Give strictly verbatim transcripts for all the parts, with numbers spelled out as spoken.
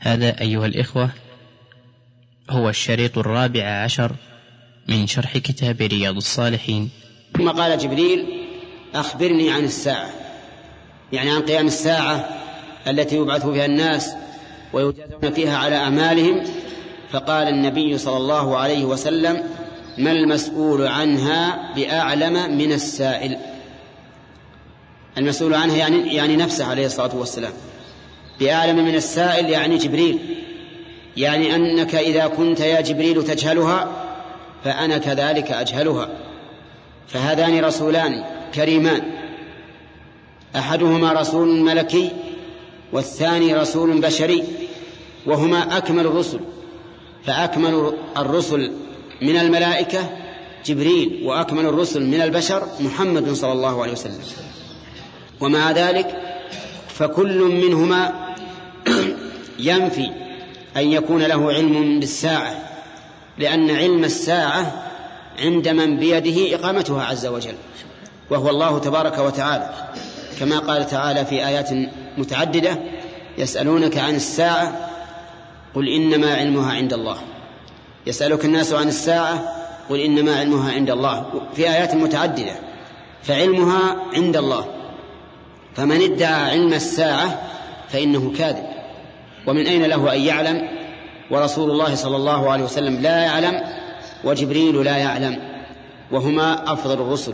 هذا أيها الإخوة هو الشريط الرابع عشر من شرح كتاب رياض الصالحين. ثم قال جبريل: أخبرني عن الساعة، يعني عن قيام الساعة التي يبعث فيها الناس ويجازون فيها على أعمالهم. فقال النبي صلى الله عليه وسلم: ما المسؤول عنها بأعلم من السائل. المسؤول عنها يعني, يعني نفسه عليه الصلاة والسلام. بأعلم من السائل يعني جبريل، يعني أنك إذا كنت يا جبريل تجهلها فأنا كذلك أجهلها. فهذان رسولان كريمان، أحدهما رسول ملكي والثاني رسول بشري، وهما أكمل الرسل. فأكمل الرسل من الملائكة جبريل، وأكمل الرسل من البشر محمد صلى الله عليه وسلم. ومع ذلك فكل منهما ينفي أن يكون له علم بالساعة، لأن علم الساعة عند من بيده إقامتها عز وجل، وهو الله تبارك وتعالى، كما قال تعالى في آيات متعددة: يسألونك عن الساعة قل إنما علمها عند الله. يسألك الناس عن الساعة قل إنما علمها عند الله، في آيات متعددة. فعلمها عند الله، فمن ادعى علم الساعة فإنه كاذب. ومن أين له أن يعلم ورسول الله صلى الله عليه وسلم لا يعلم وجبريل لا يعلم، وهما أفضل الرسل.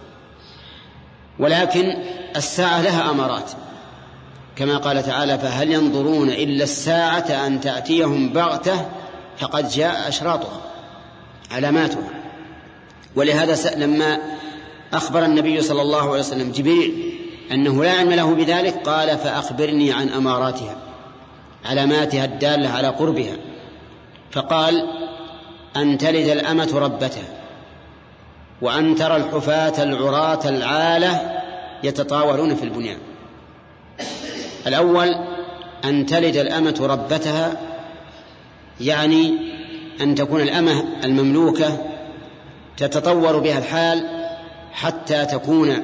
ولكن الساعة لها أمارات، كما قال تعالى: فهل ينظرون إلا الساعة أن تأتيهم بغتة فقد جاء أشراطها، علاماتها. ولهذا لما أخبر النبي صلى الله عليه وسلم جبريل أنه لا علم له بذلك قال: فأخبرني عن أماراتها، علاماتها الدالة على قربها. فقال: أن تلد الأمة ربتها، وأن ترى الحفاة العراة العالة يتطاولون في البنيان. الأول أن تلد الأمة ربتها، يعني أن تكون الأمة المملوكة تتطور بها الحال حتى تكون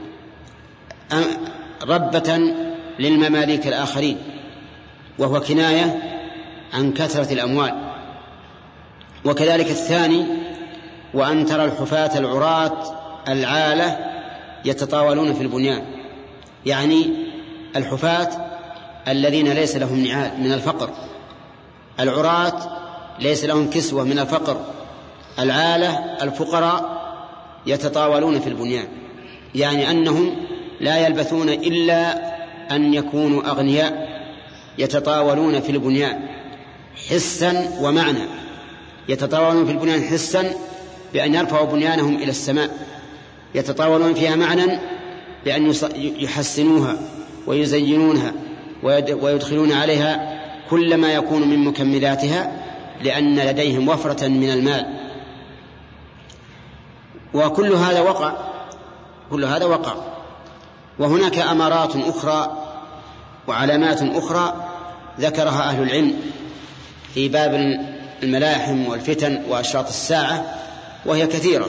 ربة للمماليك الآخرين، وهو كناية عن كثرة الأموال. وكذلك الثاني: وأن ترى الحفاة العراة العالة يتطاولون في البنيان، يعني الحفاة الذين ليس لهم نعال من الفقر، العراة ليس لهم كسوة من الفقر، العالة الفقراء يتطاولون في البنيان، يعني أنهم لا يلبثون إلا أن يكونوا أغنياء، يتطاولون في البنيان حسا ومعنى. يتطاولون في البنيان حسا بأن يرفعوا بنيانهم إلى السماء، يتطاولون فيها معنى بأن يحسنوها ويزينونها ويدخلون عليها كل ما يكون من مكملاتها، لأن لديهم وفرة من المال. وكل هذا وقع كل هذا وقع وهناك أمارات أخرى وعلامات أخرى ذكرها أهل العلم في باب الملاحم والفتن وأشراط الساعة، وهي كثيرة.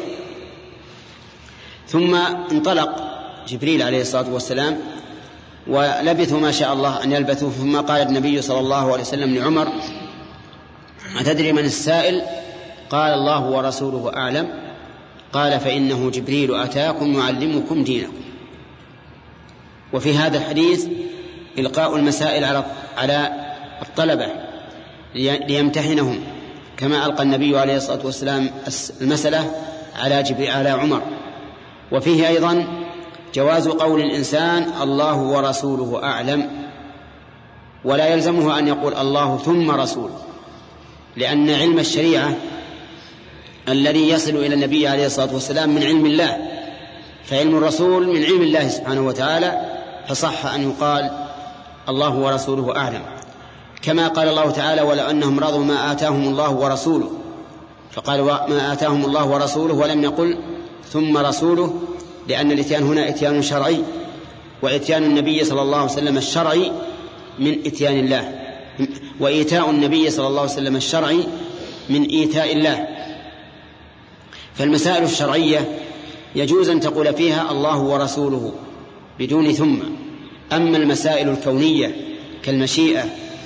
ثم انطلق جبريل عليه الصلاة والسلام ولبثوا ما شاء الله أن يلبثوا. ثم قال النبي صلى الله عليه وسلم لعمر: أتدري من السائل؟ قال: الله ورسوله أعلم. قال: فإنه جبريل أتاكم يعلمكم دينكم. وفي هذا الحديث إلقاء المسائل على الطلبة ليمتحنهم، كما ألقى النبي عليه الصلاة والسلام المسألة على جبريل على عمر. وفيه أيضا جواز قول الإنسان الله ورسوله أعلم، ولا يلزمه أن يقول الله ثم رسوله، لأن علم الشريعة الذي يصل إلى النبي عليه الصلاة والسلام من علم الله، فعلم الرسول من علم الله سبحانه وتعالى، فصح أن يقال الله ورسوله أعلم. كما قال الله تعالى: ولو أنهم رضوا ما آتاهم الله ورسوله، فقال ما آتاهم الله ورسوله ولم يقل ثم رسوله، لأن الإتيان هنا إتيان شرعي، وإتيان النبي صلى الله عليه وسلم الشرعي من إتيان الله، وإيتاء النبي صلى الله عليه وسلم الشرعي من إيتاء الله. فالمسائل الشرعية يجوز أن تقول فيها الله ورسوله بدون ثم. أما المسائل الكونية كالمشيئة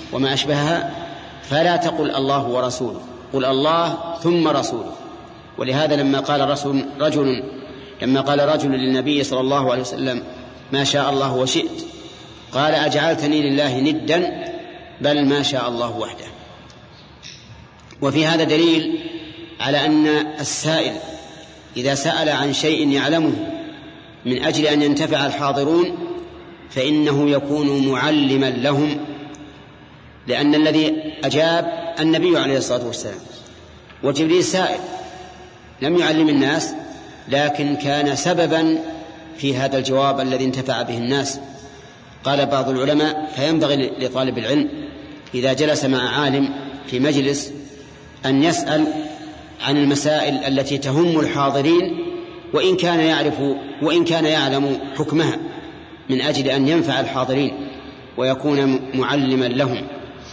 وما أشبهها، فلا تقل الله ورسوله، قل الله ثم رسوله. ولهذا لما قال رسول رجل لما قال رجل للنبي صلى الله عليه وسلم ما شاء الله وشئت، قال أجعلتني لله ندا، بل ما شاء الله وحده. وفي هذا دليل على أن السائل إذا سأل عن شيء يعلمه من أجل أن ينتفع الحاضرون فإنه يكون معلما لهم، لأن الذي أجاب النبي عليه الصلاة والسلام، وجبريل سائل لم يعلم الناس، لكن كان سببا في هذا الجواب الذي انتفع به الناس. قال بعض العلماء: فينبغي لطالب العلم إذا جلس مع عالم في مجلس أن يسأل عن المسائل التي تهم الحاضرين، وإن كان يعرف وإن كان يعلم حكمها، من أجل أن ينفع الحاضرين ويكون معلما لهم.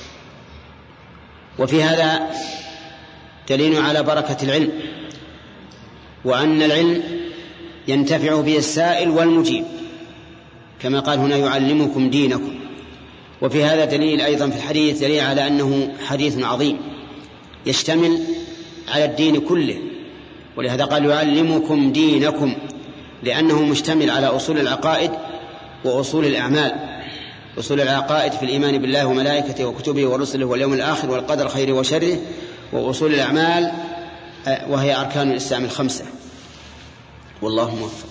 وفي هذا دليل على بركة العلم، وأن العلم ينتفع به السائل والمجيب، كما قال هنا يعلمكم دينكم. وفي هذا دليل أيضا في الحديث دليل على أنه حديث عظيم يشتمل على الدين كله، ولهذا قال يعلمكم دينكم، لأنه مشتمل على أصول العقائد وأصول الأعمال. أصول العقائد في الإيمان بالله وملائكته وكتبه ورسله واليوم الآخر والقدر خيره وشره، وأصول الأعمال وهي أركان الإسلام الخمسة. والله موفق.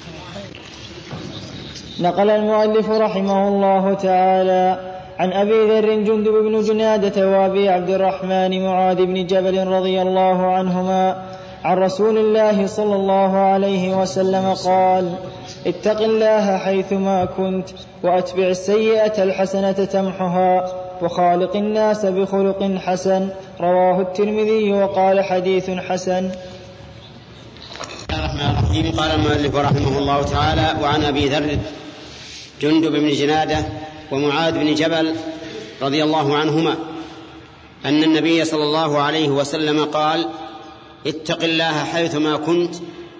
نقل المؤلف رحمه الله تعالى عن أبي ذر جندب بن جنادة وأبي عبد الرحمن معاذ بن جبل رضي الله عنهما عن رسول الله صلى الله عليه وسلم قال: اتق الله حيثما كنت، وأتبع السيئة الحسنة تمحها، وخالق الناس بخلق حسن. رواه الترمذي وقال حديث حسن. الرحمن الرحيم. قال المؤلف رحمه الله تعالى: وعن أبي ذر جندب بن جنادة ومعاذ بن جبل رضي الله عنهما أن النبي صلى الله عليه وسلم قال: اتق الله حيثما كنت،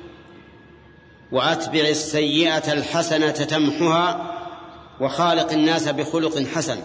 وأتبع السيئة الحسنة تمحها، وخالق الناس بخلق حسن.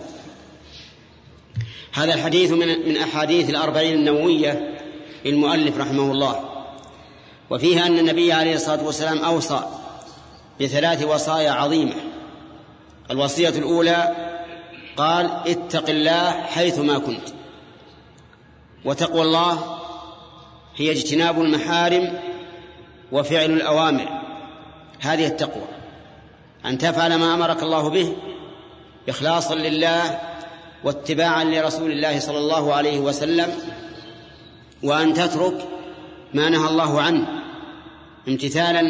هذا الحديث من أحاديث الأربعين النووية المؤلف رحمه الله، وفيها أن النبي عليه الصلاة والسلام أوصى بثلاث وصايا عظيمة. الوصية الأولى قال: اتق الله حيثما كنت. وتقوى الله هي اجتناب المحارم وفعل الأوامر، هذه التقوى، أن تفعل ما أمرك الله به إخلاصا لله واتباعا لرسول الله صلى الله عليه وسلم، وأن تترك ما نهى الله عنه امتثالا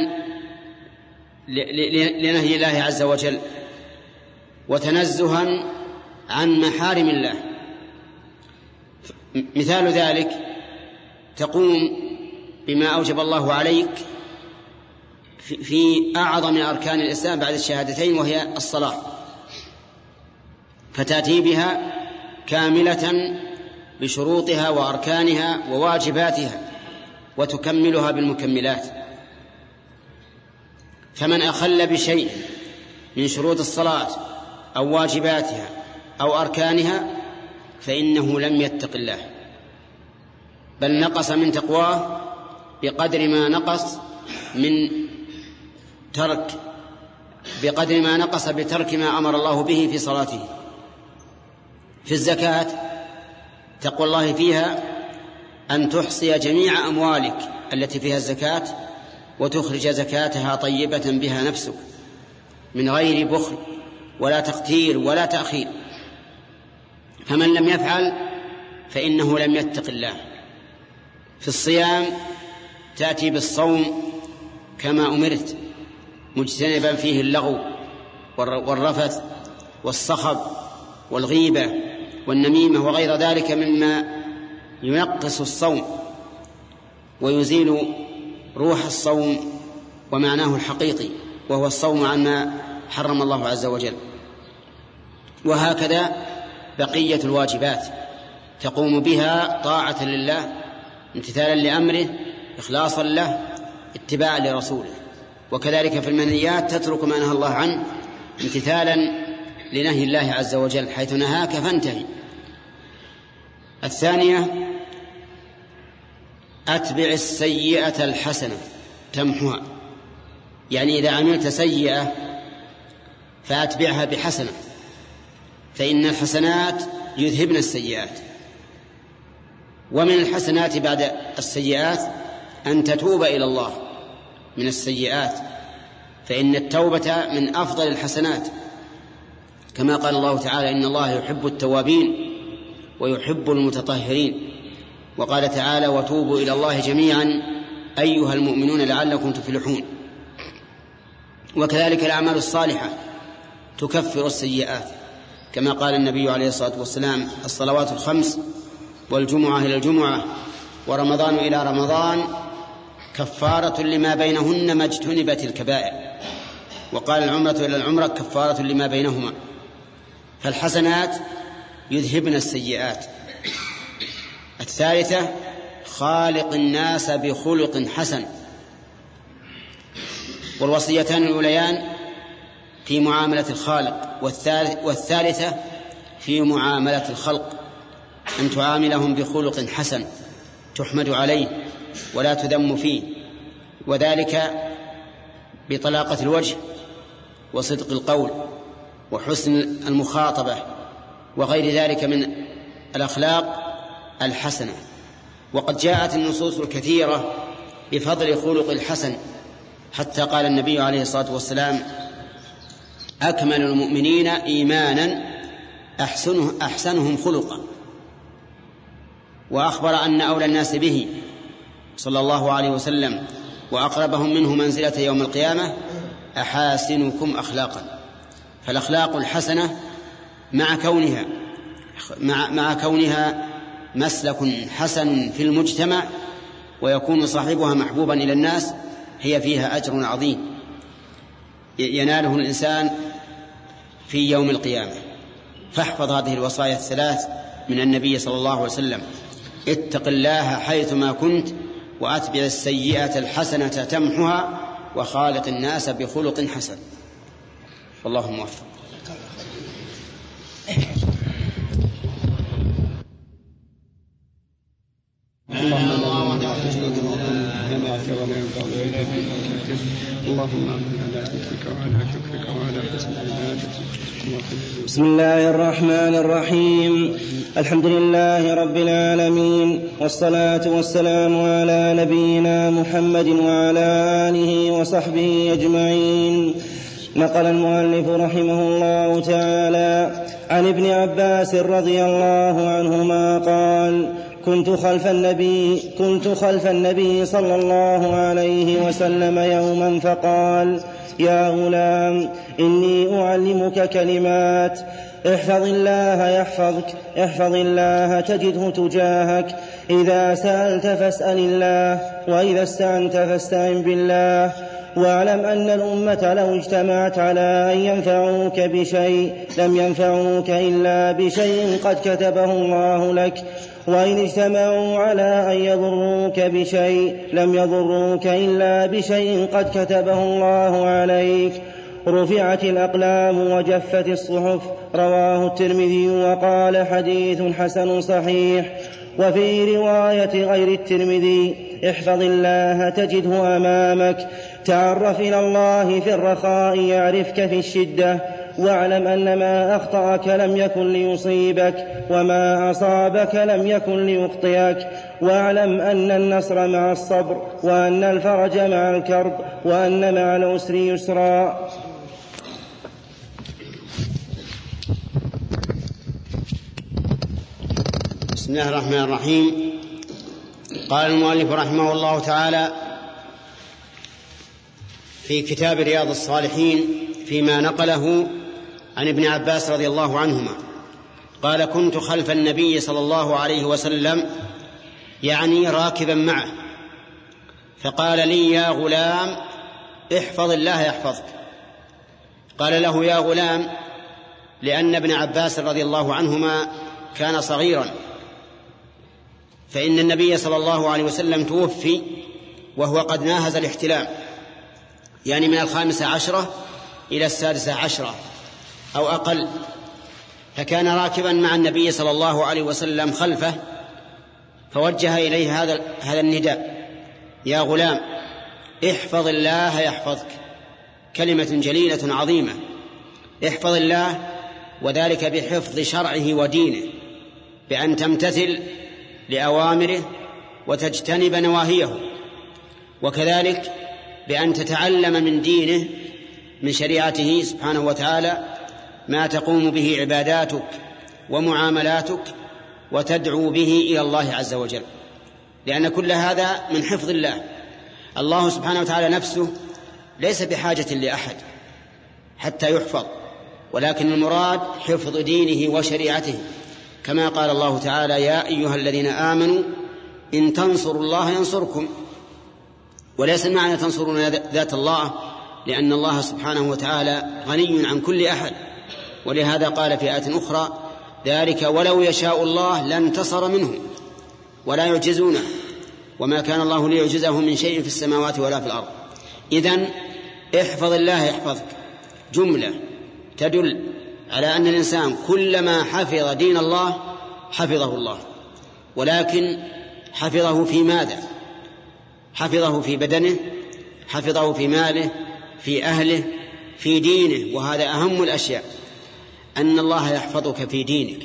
لنهي الله عز وجل وتنزها عن محارم الله. مثال ذلك: تقوم بما أوجب الله عليك في أعظم أركان الإسلام بعد الشهادتين، وهي الصلاة، فتأتي بها كاملة بشروطها وأركانها وواجباتها، وتكملها بالمكملات. فمن أخل بشيء من شروط الصلاة أو واجباتها أو أركانها فإنه لم يتق الله، بل نقص من تقواه بقدر ما نقص من ترك بقدر ما نقص بترك ما أمر الله به في صلاته. في الزكاة تقوى الله فيها أن تحصي جميع أموالك التي فيها الزكاة وتخرج زكاتها طيبة بها نفسك من غير بخل ولا تقتير ولا تأخير. فمن لم يفعل فإنه لم يتق الله. في الصيام تأتي بالصوم كما أمرت، مجتنبا فيه اللغو والرفث والصخب والغيبة والنميمة وغير ذلك مما ينقص الصوم ويزيل روح الصوم ومعناه الحقيقي، وهو الصوم عما حرم الله عز وجل. وهكذا بقية الواجبات تقوم بها طاعة لله، امتثالا لأمره، إخلاصا له، اتباعا لرسوله. وكذلك في المنهيات تترك ما نهى الله عنه امتثالا لنهي الله عز وجل، حيث نهاك فانتهي الثانية أتبع السيئة الحسنة تمحها، يعني إذا عملت سيئة فأتبعها بحسنة، فإن الحسنات يذهبن السيئات. ومن الحسنات بعد السيئات أن تتوب إلى الله من السيئات، فإن التوبة من أفضل الحسنات، كما قال الله تعالى إن الله يحب التوابين ويحب المتطهرين، وقال تعالى وتوبوا إلى الله جميعا أيها المؤمنون لعلكم تفلحون. وكذلك الأعمال الصالحة تكفر السيئات، كما قال النبي عليه الصلاة والسلام الصلوات الخمس والجمعة إلى الجمعة ورمضان إلى رمضان كفارة لما بينهن ما اجتنبت الكبائر، وقال العمرة إلى العمرة كفارة لما بينهما. فالحسنات يذهبن السيئات. الثالثة خالق الناس بخلق حسن. والوصيتان الأوليان في معاملة الخالق، والثالثة في معاملة الخلق، أن تعاملهم بخلق حسن تحمد عليه ولا تذم فيه، وذلك بطلاقة الوجه وصدق القول وحسن المخاطبة وغير ذلك من الأخلاق الحسنة. وقد جاءت النصوص الكثيرة بفضل خلق الحسن، حتى قال النبي عليه الصلاة والسلام أكمل المؤمنين إيمانا أحسنه أحسنهم خلقا، وأخبر أن أولى الناس به صلى الله عليه وسلم وأقربهم منه منزلة يوم القيامة أحاسنكم أخلاقا. فالأخلاق الحسنة مع كونها مع, مع كونها مسلك حسن في المجتمع ويكون صاحبها محبوبا إلى الناس، هي فيها أجر عظيم يناله الإنسان في يوم القيامة. فاحفظ هذه الوصايا الثلاث من النبي صلى الله عليه وسلم: اتق الله حيثما كنت، وأتبع السيئة الحسنة تمحها، وخالق الناس بخلق حسن. والله موفق. اللهم لا تشرك ولا اللهم على ذكرك وعلى شكرك وعلى حسن عبادتك. بسم الله الرحمن الرحيم. الحمد لله رب العالمين، والصلاة والسلام على نبينا محمد وعلى آله وصحبه أجمعين. نقل المؤلف رحمه الله تعالى عن ابن عباس رضي الله عنهما قال: كنت خلف النبي كنت خلف النبي صلى الله عليه وسلم يوما فقال: يا غلام، إني أعلمك كلمات، احفظ الله يحفظك، احفظ الله تجده تجاهك، إذا سألت فاسأل الله، وإذا استعنت فاستعن بالله، واعلم أن الأمة لو اجتمعت على أن ينفعوك بشيء لم ينفعوك إلا بشيء قد كتبه الله لك، وإن اجتمعوا على أن يضروك بشيء لم يضروك إلا بشيء قد كتبه الله عليك. رفعت الأقلام وجفت الصحف. رواه الترمذي وقال: حديث حسن صحيح. وفي رواية غير الترمذي: احفظ الله تجده أمامك، تعرف إلى الله في الرخاء يعرفك في الشدة، واعلم أن ما أخطأك لم يكن ليصيبك، وما أصابك لم يكن ليخطئك، واعلم أن النصر مع الصبر، وأن الفرج مع الكرب، وأن مع العسر يسرا. بسم الله الرحمن الرحيم. قال المؤلف رحمه الله تعالى في كتاب رياض الصالحين فيما نقله عن ابن عباس رضي الله عنهما قال: كنت خلف النبي صلى الله عليه وسلم، يعني راكبا معه، فقال لي: يا غلام، احفظ الله يحفظك. قال له يا غلام لأن ابن عباس رضي الله عنهما كان صغيرا، فإن النبي صلى الله عليه وسلم توفي وهو قد ناهز الاحتلام، يعني من الخامسة عشرة إلى السادسة عشرة أو أقل، فكان راكبا مع النبي صلى الله عليه وسلم خلفه فوجه إليه هذا هذا النداء: يا غلام احفظ الله يحفظك. كلمة جليلة عظيمة، احفظ الله، وذلك بحفظ شرعه ودينه، بأن تمتثل لأوامره وتجتنب نواهيه، وكذلك بأن تتعلم من دينه من شريعته سبحانه وتعالى ما تقوم به عباداتك ومعاملاتك وتدعو به إلى الله عز وجل، لأن كل هذا من حفظ الله. الله سبحانه وتعالى نفسه ليس بحاجة لأحد حتى يحفظ، ولكن المراد حفظ دينه وشريعته، كما قال الله تعالى: يا أيها الذين آمنوا إن تنصروا الله ينصركم. وليس المعنى تنصرون ذات الله، لأن الله سبحانه وتعالى غني عن كل أحد، ولهذا قال في آية أخرى: ذلك ولو يشاء الله لانتصر منه ولا يعجزونه وما كان الله ليعجزه من شيء في السماوات ولا في الأرض. إذن احفظ الله يحفظك جملة تدل على أن الإنسان كلما حفظ دين الله حفظه الله، ولكن حفظه في ماذا؟ حفظه في بدنه، حفظه في ماله، في أهله، في دينه. وهذا أهم الأشياء، أن الله يحفظك في دينك،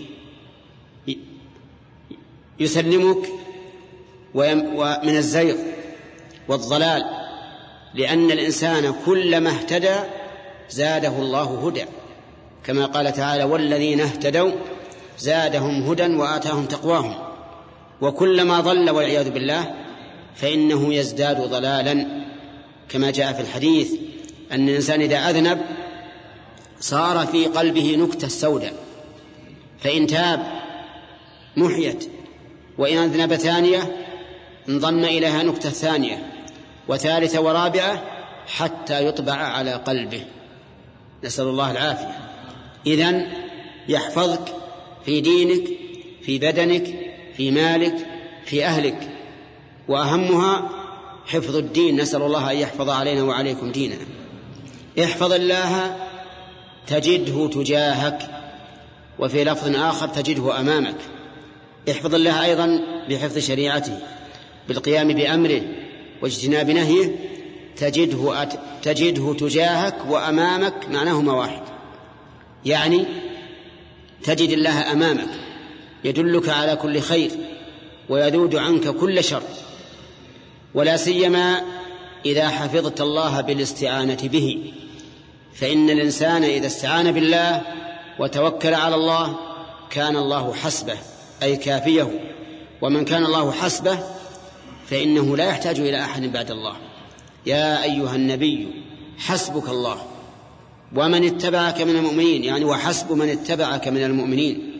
يسلمك ومن الزيغ والضلال، لأن الإنسان كلما اهتدى زاده الله هدى، كما قال تعالى: والذين اهتدوا زادهم هدى وآتاهم تقواهم. وكلما ضل والعياذ بالله فإنه يزداد ضلالا، كما جاء في الحديث أن الإنسان إذا أذنب صار في قلبه نكتة سوداء، فإن تاب محيت، وإن أذنب ثانية انضم إليها نكتة ثانية وثالثة ورابعة حتى يطبع على قلبه، نسأل الله العافية. إذن يحفظك في دينك، في بدنك، في مالك، في أهلك، وأهمها حفظ الدين. نسأل الله أن يحفظ علينا وعليكم ديننا. احفظ الله تجده تجاهك، وفي لفظ آخر تجده أمامك. احفظ الله أيضا بحفظ شريعته، بالقيام بأمره واجتناب نهيه، تجده, تجده تجاهك وأمامك معناهما واحد، يعني تجد الله أمامك يدلك على كل خير ويذود عنك كل شر، ولا سيما إذا حفظت الله بالاستعانة به، فإن الإنسان إذا استعان بالله وتوكل على الله كان الله حسبه، أي كافيه. ومن كان الله حسبه فإنه لا يحتاج إلى أحد بعد الله. يا أيها النبي حسبك الله ومن اتبعك من المؤمنين، يعني وحسب من اتبعك من المؤمنين.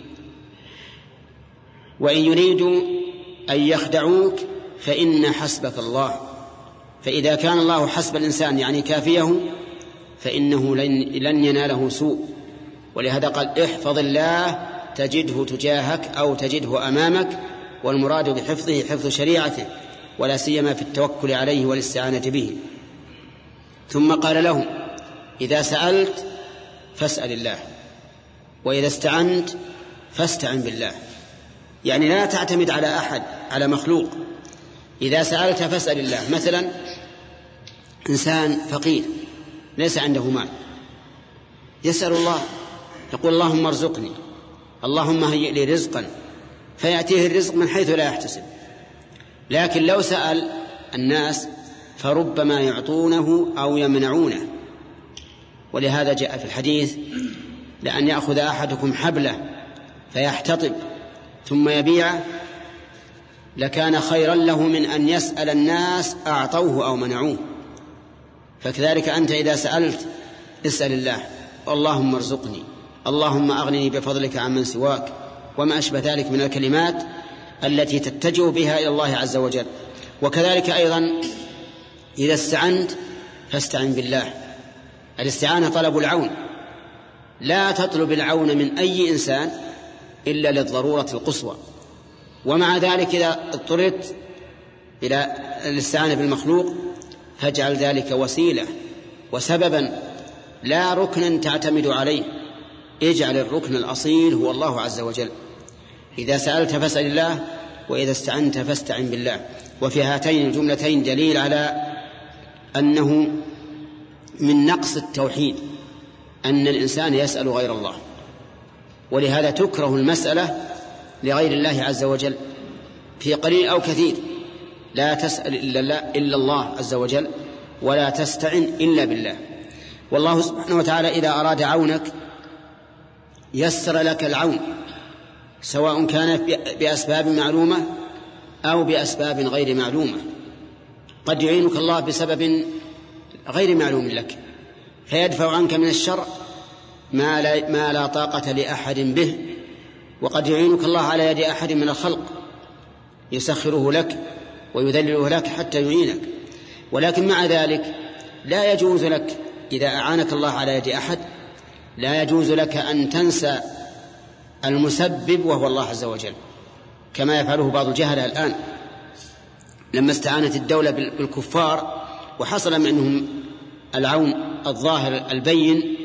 وإن يريدوا أن يخدعوك فإن حسبك الله. فإذا كان الله حسب الإنسان يعني كافيه فإنه لن يناله سوء. ولهذا قال: احفظ الله تجده تجاهك أو تجده أمامك، والمراد بحفظه حفظ شريعته، ولا سيما في التوكل عليه والاستعانة به. ثم قال له: إذا سألت فاسأل الله، وإذا استعنت فاستعن بالله. يعني لا تعتمد على أحد، على مخلوق. إذا سألت فاسأل الله. مثلا إنسان فقير ليس عنده مال، يسأل الله، يقول: اللهم ارزقني، اللهم هيئ لي رزقا، فيأتيه الرزق من حيث لا يحتسب. لكن لو سأل الناس فربما يعطونه أو يمنعونه. ولهذا جاء في الحديث: لأن يأخذ أحدكم حبله فيحتطب ثم يبيعه لكان خيرا له من أن يسأل الناس أعطوه أو منعوه. فكذلك أنت إذا سألت اسأل الله: اللهم ارزقني، اللهم أغنني بفضلك عمن سواك، وما أشبه ذلك من الكلمات التي تتجه بها إلى الله عز وجل. وكذلك أيضا إذا استعنت فاستعن بالله. الاستعانة طلب العون، لا تطلب العون من أي إنسان إلا للضرورة القصوى. ومع ذلك إذا اضطررت إلى الاستعانة بالمخلوق فاجعل ذلك وسيلة وسببا لا ركنا تعتمد عليه. اجعل الركن الأصيل هو الله عز وجل. إذا سألت فاسأل الله وإذا استعنت فاستعن بالله. وفي هاتين الجملتين دليل على أنه من نقص التوحيد أن الإنسان يسأل غير الله، ولهذا تكره المسألة لغير الله عز وجل في قليل أو كثير. لا تسأل إلا الله عز وجل، ولا تستعن إلا بالله. والله سبحانه وتعالى إذا أراد عونك يسر لك العون، سواء كان بأسباب معلومة أو بأسباب غير معلومة. قد يعينك الله بسبب غير معلوم لك فيدفع عنك من الشر ما لا, ما لا طاقة لأحد به، وقد يعينك الله على يد أحد من الخلق يسخره لك ويذلله لك حتى يعينك. ولكن مع ذلك لا يجوز لك إذا أعانك الله على يد أحد لا يجوز لك أن تنسى المسبب وهو الله عز وجل، كما يفعله بعض الجهلة الآن لما استعانت الدولة بالكفار وحصل منهم العون الظاهر البين،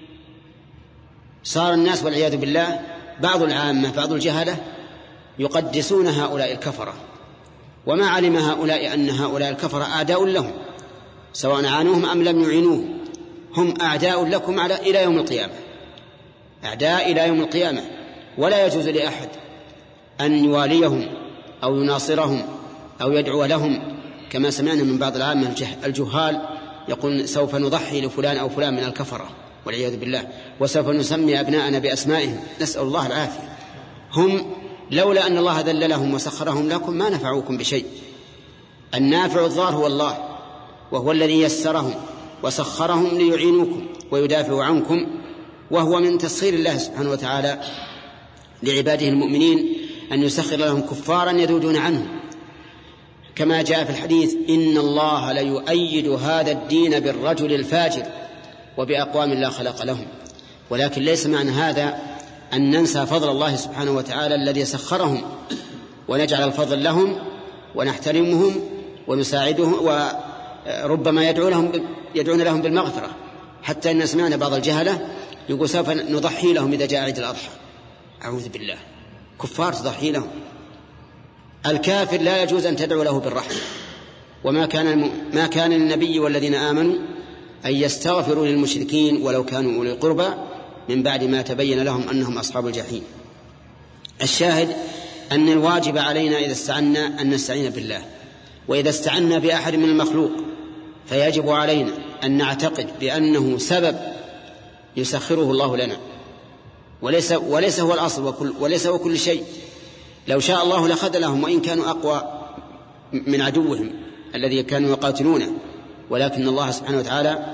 صار الناس والعياذ بالله بعض العامة بعض الجهلة يقدسون هؤلاء الكفرة، وما علم هؤلاء أن هؤلاء الكفرة أعداء لهم سواء عانوهم أم لم يعينوهم، هم أعداء لكم على إلى يوم القيامة، أعداء إلى يوم القيامة. ولا يجوز لأحد أن يواليهم أو يناصرهم أو يدعو لهم، كما سمعنا من بعض العامة الجهال يقول سوف نضحي لفلان أو فلان من الكفرة والعياذ بالله، وسوف نسمي أبناءنا بأسمائهم، نسأل الله العافية. هم لولا أن الله ذللهم وسخرهم لكم ما نفعوكم بشيء. النافع الضار هو الله، وهو الذي يسرهم وسخرهم ليعينوكم ويدافعوا عنكم، وهو من تسخير الله سبحانه وتعالى لعباده المؤمنين أن يسخر لهم كفارا يذودون عنهم، كما جاء في الحديث إن الله ليؤيد هذا الدين بالرجل الفاجر وبأقوام لا خلق لهم. ولكن ليس معنى هذا أن ننسى فضل الله سبحانه وتعالى الذي سخرهم، ونجعل الفضل لهم ونحترمهم ونساعدهم، وربما يدعو لهم يدعون لهم بالمغفرة، حتى إن سمعنا بعض الجهلة يقول سوف نضحي لهم إذا جاء عيد الأضحى. أعوذ بالله، كفار تضحي لهم. الكافر لا يجوز أن تدعو له بالرحمة، وما كان الم... ما كان للنبي والذين آمنوا أن يستغفروا للمشركين ولو كانوا أولي قربى من بعد ما تبين لهم أنهم أصحاب الجحيم. الشاهد أن الواجب علينا إذا استعنا أن نستعين بالله، وإذا استعنا بأحد من المخلوق فيجب علينا أن نعتقد بأنه سبب يسخره الله لنا، وليس, وليس هو الأصل وكل وليس هو كل شيء. لو شاء الله لخذلهم وإن كانوا أقوى من عدوهم الذي كانوا يقاتلونه، ولكن الله سبحانه وتعالى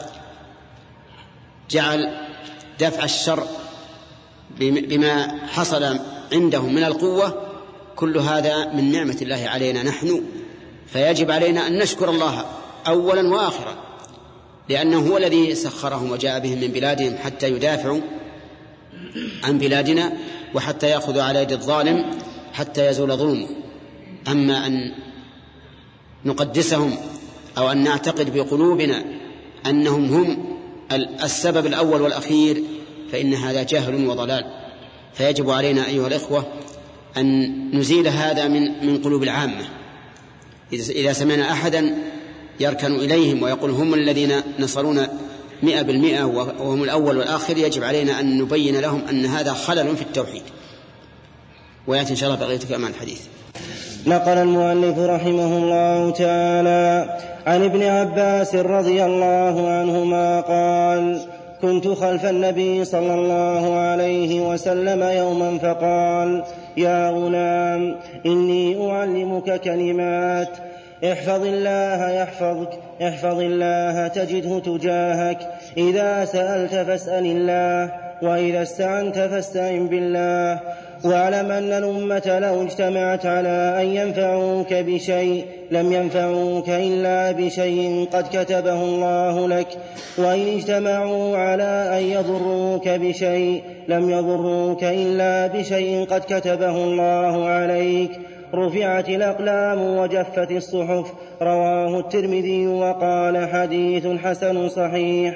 جعل دفع الشر بما حصل عندهم من القوة، كل هذا من نعمة الله علينا نحن، فيجب علينا أن نشكر الله أولا وآخرا، لأنه هو الذي سخرهم وجاء بهم من بلادهم حتى يدافعوا عن بلادنا وحتى يأخذوا على يد الظالم حتى يزول ظلمه. أما أن نقدسهم أو أن نعتقد بقلوبنا أنهم هم السبب الأول والأخير فإن هذا جهل وضلال. فيجب علينا أيها الإخوة أن نزيل هذا من من قلوب العامة. إذا سمعنا أحدا يركن إليهم ويقول هم الذين نصرونا مئة بالمئة وهم الأول والآخر، يجب علينا أن نبين لهم أن هذا خلل في التوحيد. ويأتي إن شاء الله بقيتك أمام الحديث. نقل المؤلف رحمه الله تعالى عن ابن عباس رضي الله عنهما قال: كنت خلف النبي صلى الله عليه وسلم يوما فقال: يا غلام إني أعلمك كلمات، احفظ الله يحفظك، احفظ الله تجده تجاهك، إذا سألت فاسأل الله، وإذا استعنت فاستعن بالله، واعلم أن الأمة لو اجتمعت على أن ينفعوك بشيء لم ينفعوك إلا بشيء قد كتبه الله لك، وإن اجتمعوا على أن يضروك بشيء لم يضروك إلا بشيء قد كتبه الله عليك. رفعت الأقلام وجفت الصحف. رواه الترمذي وقال: حديث حسن صحيح.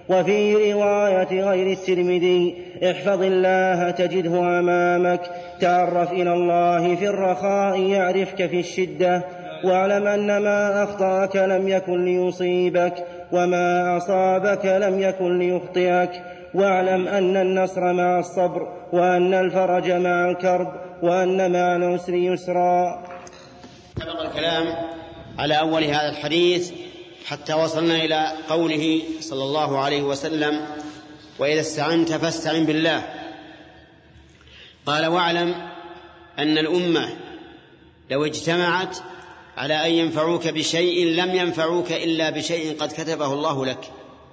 وفي رواية غير الترمذي: احفظ الله تجده أمامك، تعرف إلى الله في الرخاء يعرفك في الشدة، واعلم أن ما أخطأك لم يكن ليصيبك، وما أصابك لم يكن ليخطئك، واعلم أن النصر مع الصبر، وأن الفرج مع الكرب، وأن مع العسر يسرا. سبق الكلام على أول هذا الحديث حتى وصلنا إلى قوله صلى الله عليه وسلم: وإذا استعنت فاستعن بالله. قال: واعلم أن الأمة لو اجتمعت على أن ينفعوك بشيء لم ينفعوك إلا بشيء قد كتبه الله لك.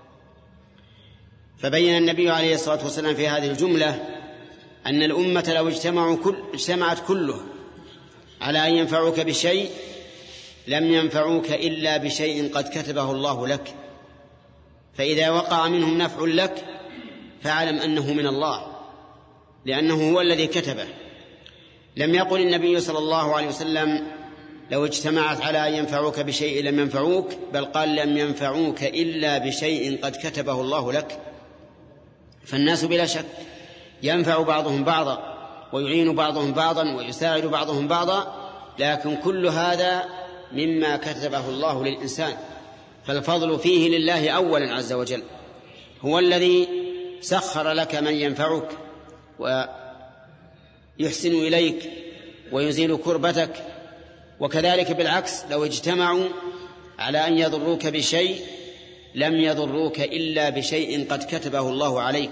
فبين النبي عليه الصلاة والسلام في هذه الجملة أن الأمة لو اجتمعوا كل اجتمعت كله على أن ينفعوك بشيء لم ينفعوك إلا بشيء قد كتبه الله لك. فإذا وقع منهم نفع لك فاعلم أنه من الله، لأنه هو الذي كتبه. لم يقل النبي صلى الله عليه وسلم: لو اجتمعت على أن ينفعوك بشيء لم ينفعوك، بل قال: لم ينفعوك إلا بشيء قد كتبه الله لك. فالناس بلا شك ينفع بعضهم بعضا، ويعين بعضهم بعضا، ويساعد بعضهم بعضا، لكن كل هذا مما كتبه الله للإنسان، فالفضل فيه لله أولا عز وجل. هو الذي سخر لك من ينفعك ويحسن إليك ويزيل كربتك. وكذلك بالعكس، لو اجتمعوا على أن يضروك بشيء لم يضروك إلا بشيء قد كتبه الله عليك.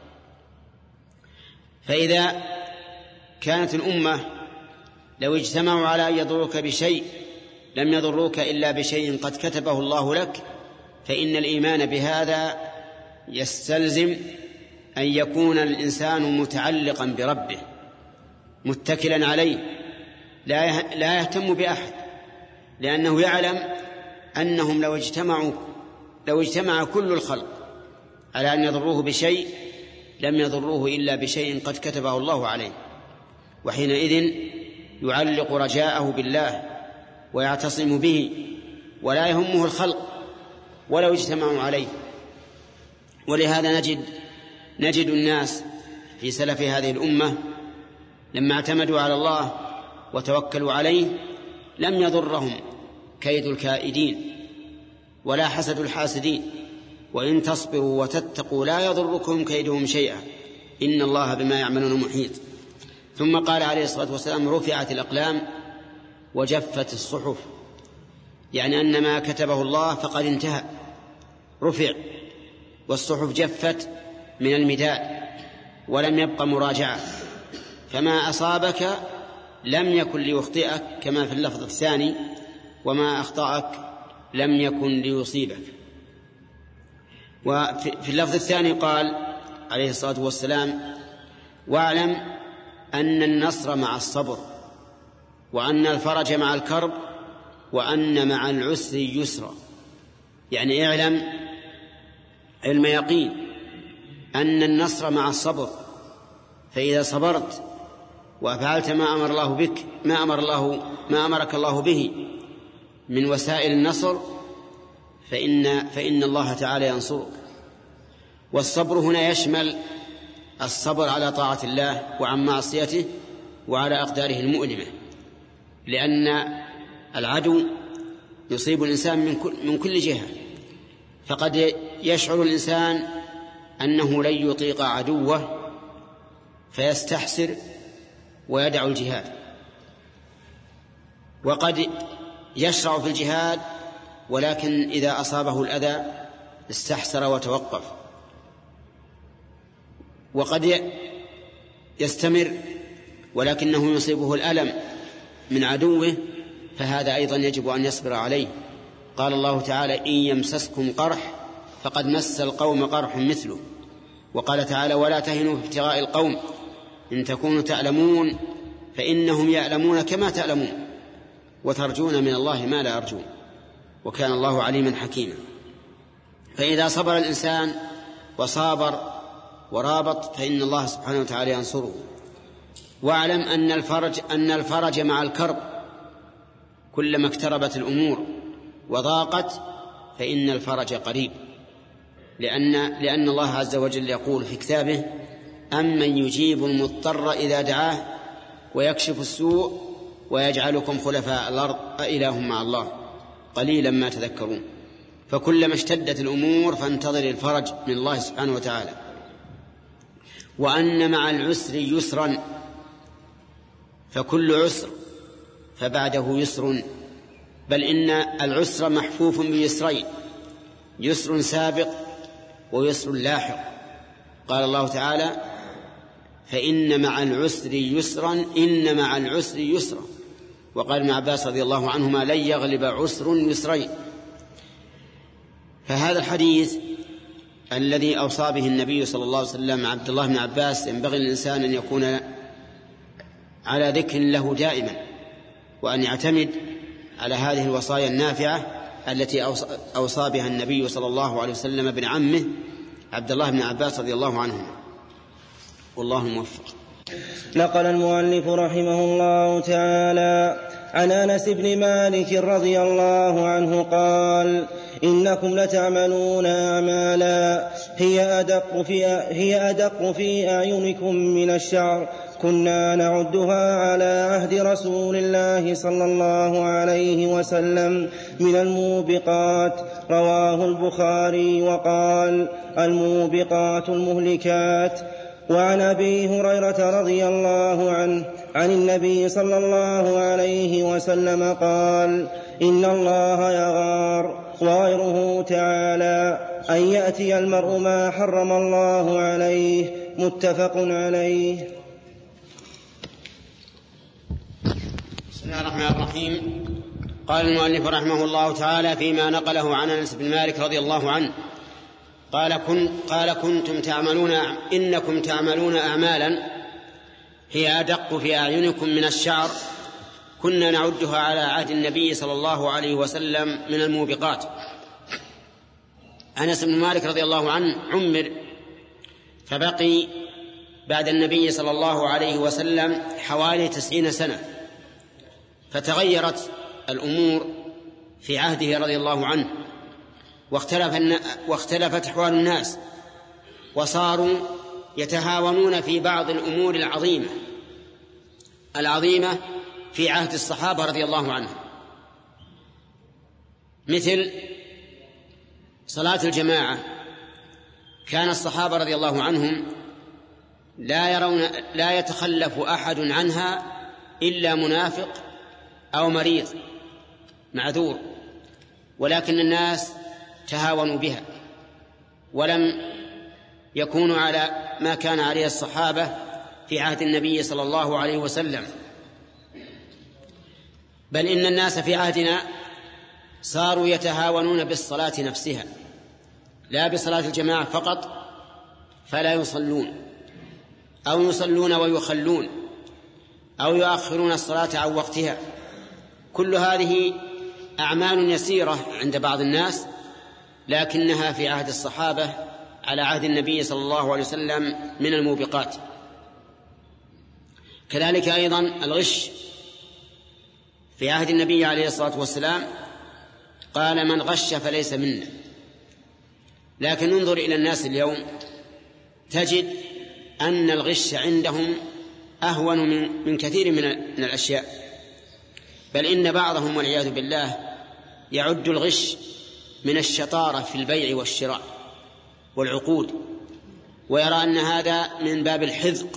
فإذا كانت الأمة لو اجتمعوا على أن يضروك بشيء لم يضروك إلا بشيء قد كتبه الله لك، فإن الإيمان بهذا يستلزم أن يكون الإنسان متعلقا بربه متكلا عليه، لا يهتم بأحد، لأنه يعلم أنهم لو اجتمعوا لو اجتمع كل الخلق على أن يضروه بشيء لم يضروه إلا بشيء قد كتبه الله عليه. وحينئذ يعلق رجاءه بالله ويعتصم به، ولا يهمه الخلق ولو اجتمعوا عليه. ولهذا نجد نجد الناس في سلف هذه الأمة لما اعتمدوا على الله وتوكلوا عليه لم يضرهم كيد الكائدين ولا حسد الحاسدين، وإن تصبروا وتتقوا لا يضركم كيدهم شيئا، إن الله بما يعملون محيط. ثم قال عليه الصلاة والسلام: رفعت الأقلام وجفت الصحف، يعني أن ما كتبه الله فقد انتهى، رفع، والصحف جفت من المداد ولم يبق مراجعة، فما أصابك لم يكن ليخطئك كما في اللفظ الثاني، وما أخطأك لم يكن ليصيبك. وفي اللفظ الثاني قال عليه الصلاة والسلام: واعلم أن النصر مع الصبر، وأن الفرج مع الكرب، وأن مع العسر يسرا. يعني اعلم علم يقين أن النصر مع الصبر، فإذا صبرت وفعلت ما أمر الله بك ما أمر الله ما أمرك الله به من وسائل النصر فإن فإن الله تعالى ينصرك. والصبر هنا يشمل الصبر على طاعة الله وعن معصيته وعلى أقداره المؤلمة، لأن العدو يصيب الإنسان من كل, من كل جهة، فقد يشعر الإنسان أنه لن يطيق عدوه فيستحسر ويدع الجهاد، وقد يشرع في الجهاد ولكن إذا أصابه الأذى استحسر وتوقف، وقد يستمر ولكنه يصيبه الألم من عدوه، فهذا أيضا يجب أن يصبر عليه. قال الله تعالى: إن يمسسكم قرح فقد مس القوم قرح مثله. وقال تعالى: ولا تهنوا في ابتغاء القوم إن تكونوا تعلمون فإنهم يعلمون كما تعلمون وترجون من الله ما لا يرجون وكان الله عليما حكيما. فإذا صبر الإنسان وصابر ورابط فإن الله سبحانه وتعالى ينصره. واعلم أن الفرج أن الفرج مع الكرب، كلما اقتربت الأمور وضاقت فإن الفرج قريب. لأن, لأن الله عز وجل يقول في كتابه: أمن يجيب المضطر إذا دعاه ويكشف السوء ويجعلكم خلفاء الأرض أإله مع الله قليلا ما تذكرون. فكلما اشتدت الأمور فانتظر الفرج من الله سبحانه وتعالى. وأن مع العسر يسرا، فكل عسر فبعده يسر، بل إن العسر محفوف بيسرين: يسر سابق ويسر لاحق. قال الله تعالى: فإن مع العسر يسرا إن مع العسر يسرا. وقال ابن عباس رضي الله عنهما: لن يغلب عسر يسرين. فهذا الحديث الذي أوصى به النبي صلى الله عليه وسلم عبد الله بن عباس ينبغي للإنسان أن يكون على ذكر له دائما، وأن يعتمد على هذه الوصايا النافعة التي أوصى بها النبي صلى الله عليه وسلم ابن عمه عبد الله بن عباس رضي الله عنه. والله موفق. نقل المؤلف رحمه الله تعالى عن أنس بن مالك رضي الله عنه قال: إنكم لتعملون أعمالا هي أدق في, هي أدق في أعينكم من الشعر، كنا نعدها على عهد رسول الله صلى الله عليه وسلم من الموبقات. رواه البخاري وقال: الموبقات المهلكات. وعن أبي هريرة رضي الله عنه عن النبي صلى الله عليه وسلم قال: إن الله يغار وغيره تعالى أن يأتي المرء ما حرم الله عليه. متفق عليه. بسم الله الرحمن الرحيم. قال المؤلف رحمه الله تعالى فيما نقله عن أنس بن مالك رضي الله عنه قال, كن قال كنتم تعملون إنكم تعملون أعمالا هي أدق في أعينكم من الشعر، كنا نعدها على عهد النبي صلى الله عليه وسلم من الموبقات. أنس بن مالك رضي الله عنه عمر فبقي بعد النبي صلى الله عليه وسلم حوالي تسعين سنة، فتغيرت الأمور في عهده رضي الله عنه، واختلف واختلفت أحوال الناس، وصاروا يتهاونون في بعض الأمور العظيمة العظيمة في عهد الصحابة رضي الله عنهم، مثل صلاة الجماعة. كان الصحابة رضي الله عنهم لا يرون لا يتخلف أحد عنها إلا منافق أو مريض معذور، ولكن الناس تهاونوا بها ولم يكونوا على ما كان عليه الصحابة في عهد النبي صلى الله عليه وسلم، بل إن الناس في عهدنا صاروا يتهاونون بالصلاة نفسها، لا بصلاة الجماعة فقط، فلا يصلون أو يصلون ويخلون أو يؤخرون الصلاة عن وقتها. كل هذه أعمال يسيرة عند بعض الناس، لكنها في عهد الصحابة على عهد النبي صلى الله عليه وسلم من الموبقات. كذلك أيضا الغش في عهد النبي عليه الصلاة والسلام قال: من غش فليس منا. لكن انظر إلى الناس اليوم تجد أن الغش عندهم أهون من, من كثير من, من الأشياء، بل إن بعضهم والعياذ بالله يعد الغش من الشطارة في البيع والشراء والعقود، ويرى أن هذا من باب الحذق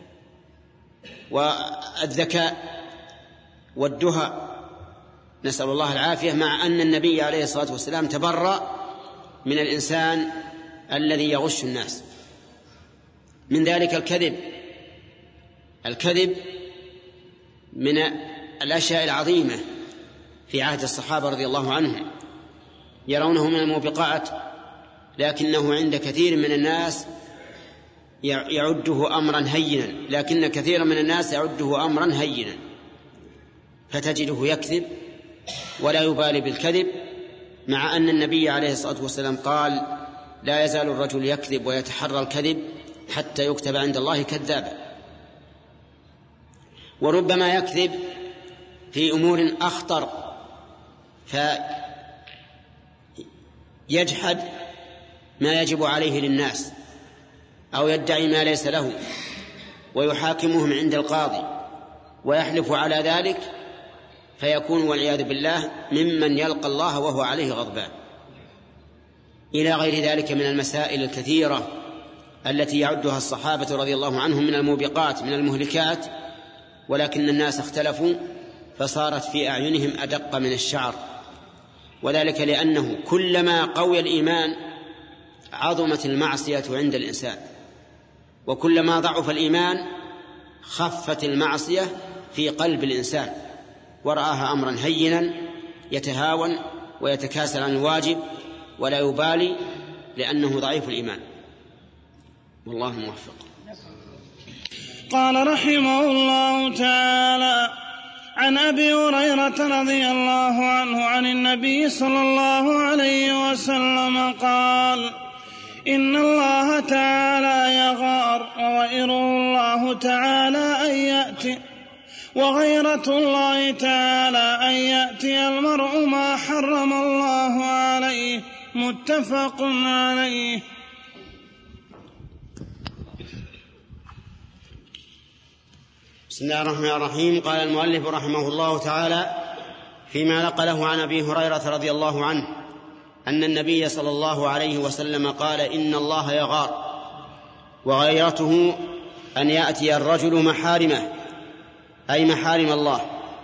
والذكاء والدهى، نسأل الله العافية، مع أن النبي عليه الصلاة والسلام تبرأ من الإنسان الذي يغش الناس. من ذلك الكذب. الكذب من الأشياء العظيمة في عهد الصحابة رضي الله عنهم، يرونه من الموبقات، لكنه عند كثير من الناس يعده أمرا هينا، لكن كثير من الناس يعده أمرا هينا، فتجده يكذب ولا يبالي بالكذب، مع أن النبي عليه الصلاة والسلام قال: لا يزال الرجل يكذب ويتحرى الكذب حتى يكتب عند الله كذابا. وربما يكذب في أمور أخطر فيجحد ما يجب عليه للناس أو يدعي ما ليس له ويحاكمهم عند القاضي ويحلف على ذلك، فيكون والعياذ بالله ممن يلقى الله وهو عليه غضبان، إلى غير ذلك من المسائل الكثيرة التي يعدها الصحابة رضي الله عنهم من الموبقات من المهلكات، ولكن الناس اختلفوا فصارت في أعينهم أدق من الشعر، وذلك لأنه كلما قوي الإيمان عظمت المعصية عند الإنسان، وكلما ضعف الإيمان خفت المعصية في قلب الإنسان ورآها أمرا هينا يتهاون ويتكاسل عن الواجب ولا يبالي لأنه ضعيف الإيمان. والله موفق. قال رحمه الله تعالى: عن أبي هريرة رضي الله عنه عن النبي صلى الله عليه وسلم قال: إن الله تعالى يغار وغيره الله تعالى أن يأتي وغيرة الله تعالى أن يأتي المرء ما حرم الله عليه. متفق عليه. بسم الله الرحمن الرحيم. قال المؤلف رحمه الله تعالى فيما نقله عن أبي هريرة رضي الله عنه أن النبي صلى الله عليه وسلم قال: إن الله يغار وغيرته أن يأتي الرجل محارمه، أي محارم الله.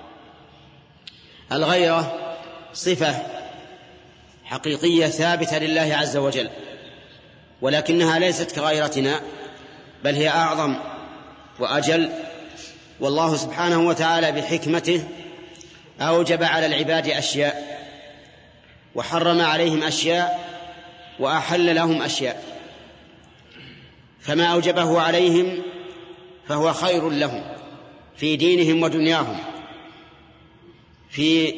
الغيرة صفة حقيقية ثابتة لله عز وجل، ولكنها ليست كغيرتنا، بل هي أعظم وأجل. والله سبحانه وتعالى بحكمته أوجب على العباد أشياء وحرم عليهم أشياء وأحل لهم أشياء، فما أوجبه عليهم فهو خير لهم في دينهم ودنياهم، في